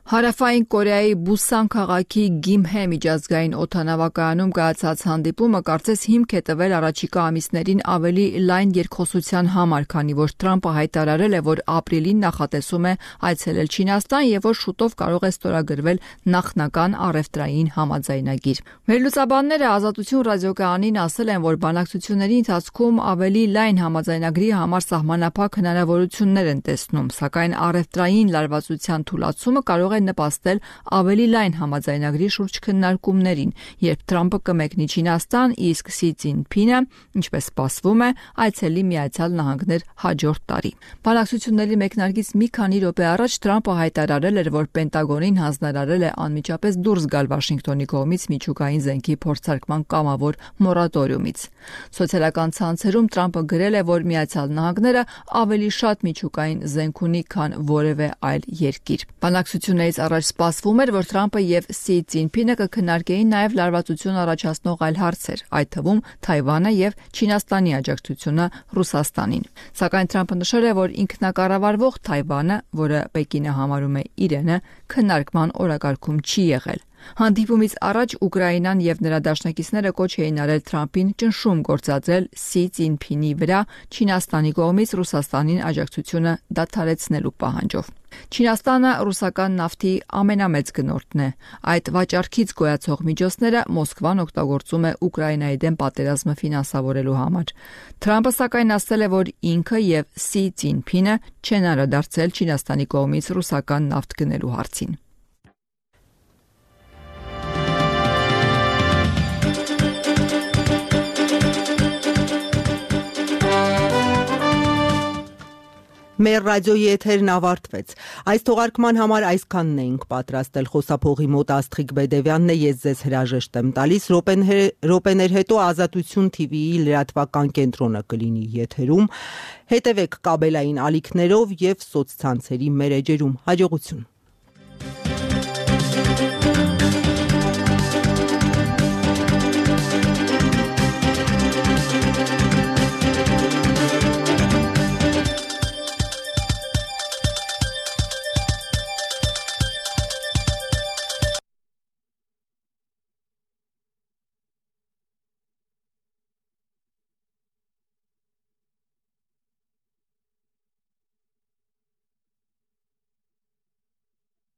Հարավային Կորեայի Բուսան քաղաքի Գիմհե միջազգային օդանավակայանում կայացած հանդիպումը կարծես հիմք է տվել առաջիկա ամիսներին ավելի լայն երկխոսության համար, քանի որ Թրամփը հայտարարել է, որ ապրիլին նախատեսում է այցելել Չինաստան եւ որ շուտով կարող է ստորագրվել նախնական առևտրային համաձայնագիր։ Վերլուծաբանները Ազատություն ռադիոկայանին ասել են, որ բանակցությունների ընթացքում ավելի լայն համաձայնագրի համար սահմանափակ հնարավորություններ են տեսնում, սակայն առևտրային լարվածության թուլացումը կարող է նպաստել ավելի լայն համաձայնագրի շուրջ քննարկումներին, երբ Թրամփը կմեկնի Չինաստան, իսկ Սի Ցզինփինը, ինչպես սպասվում է, այցելի Միացյալ Նահանգներ հաջորդ տարի։ Բանակցությունների մեկնարկից մի քանի րոպե առաջ Թրամփը հայտարարել էր, որ Պենտագոնին հանձնարարել է անմիջապես դուրս գալ Վաշինգտոնի կողմից միջուկային զենքի փորձարկման կամավոր մորատորիումից։ Սոցիալական ցանցերում Թրամփը գրել է, որ Միացյալ Նահանգները ավելի շատ միջուկային զենք ունի, քան որևէ այլ երկիր։ Բանակցություններից առաջ սպասվում էր, որ Թրամփը եւ Սի Ցզինփինը կքննարկեին նաեւ լարվածություն առաջացնող այլ հարցեր, այդ թվում Թայվանը եւ Չինաստանի աջակցությունը Ռուսաստանին։ Սակայն Թրամփը նշել է, որ ինքնակառավարվող Թայվանը, որը Պեկինը համարում է իրենը, քննարկման օրակարգում չի եղել։ Հանդիպումից առաջ Ուկրաինան եւ նրա դաշնակիցները կոչ էին արել Թրամփին ճնշում գործադրել Սի Ցզինփինի վրա Չինաստանի կողմից Ռուսաստանին աջակցությունը դադարեցնելու պահանջով։ Չինաստանը ռուսական նավթի ամենամեծ գնորդն է։ Այդ վաճառքից գոյացող միջոցները Մոսկվան օգտագործում է Ուկրաինայի դեմ պատերազմը ֆինանսավորելու համար։ Թրամփը սակայն ասել է, որ ինքը եւ Սի Ցզինփինը չեն անդրադարձել Չինաստանի կողմից ռուսական նավթ գնելու հարցին։ Մեր ռադիոյի եթերն ավարտվեց։ Այս թողարկման համար այսքանն էինք պատրաստել։ Խոսափողի մոտ Աստղիկ Բեդևյանն է, ես ձեզ հրաժեշտ եմ տալիս։ Րոպեներ հետո Ազատություն թիվիի լրատվական կենտրոնը կլինի եթերում։ Հետևեք կաբելային ալիքներով եւ սոցցանցերի մեր էջերում։ Հաջողություն։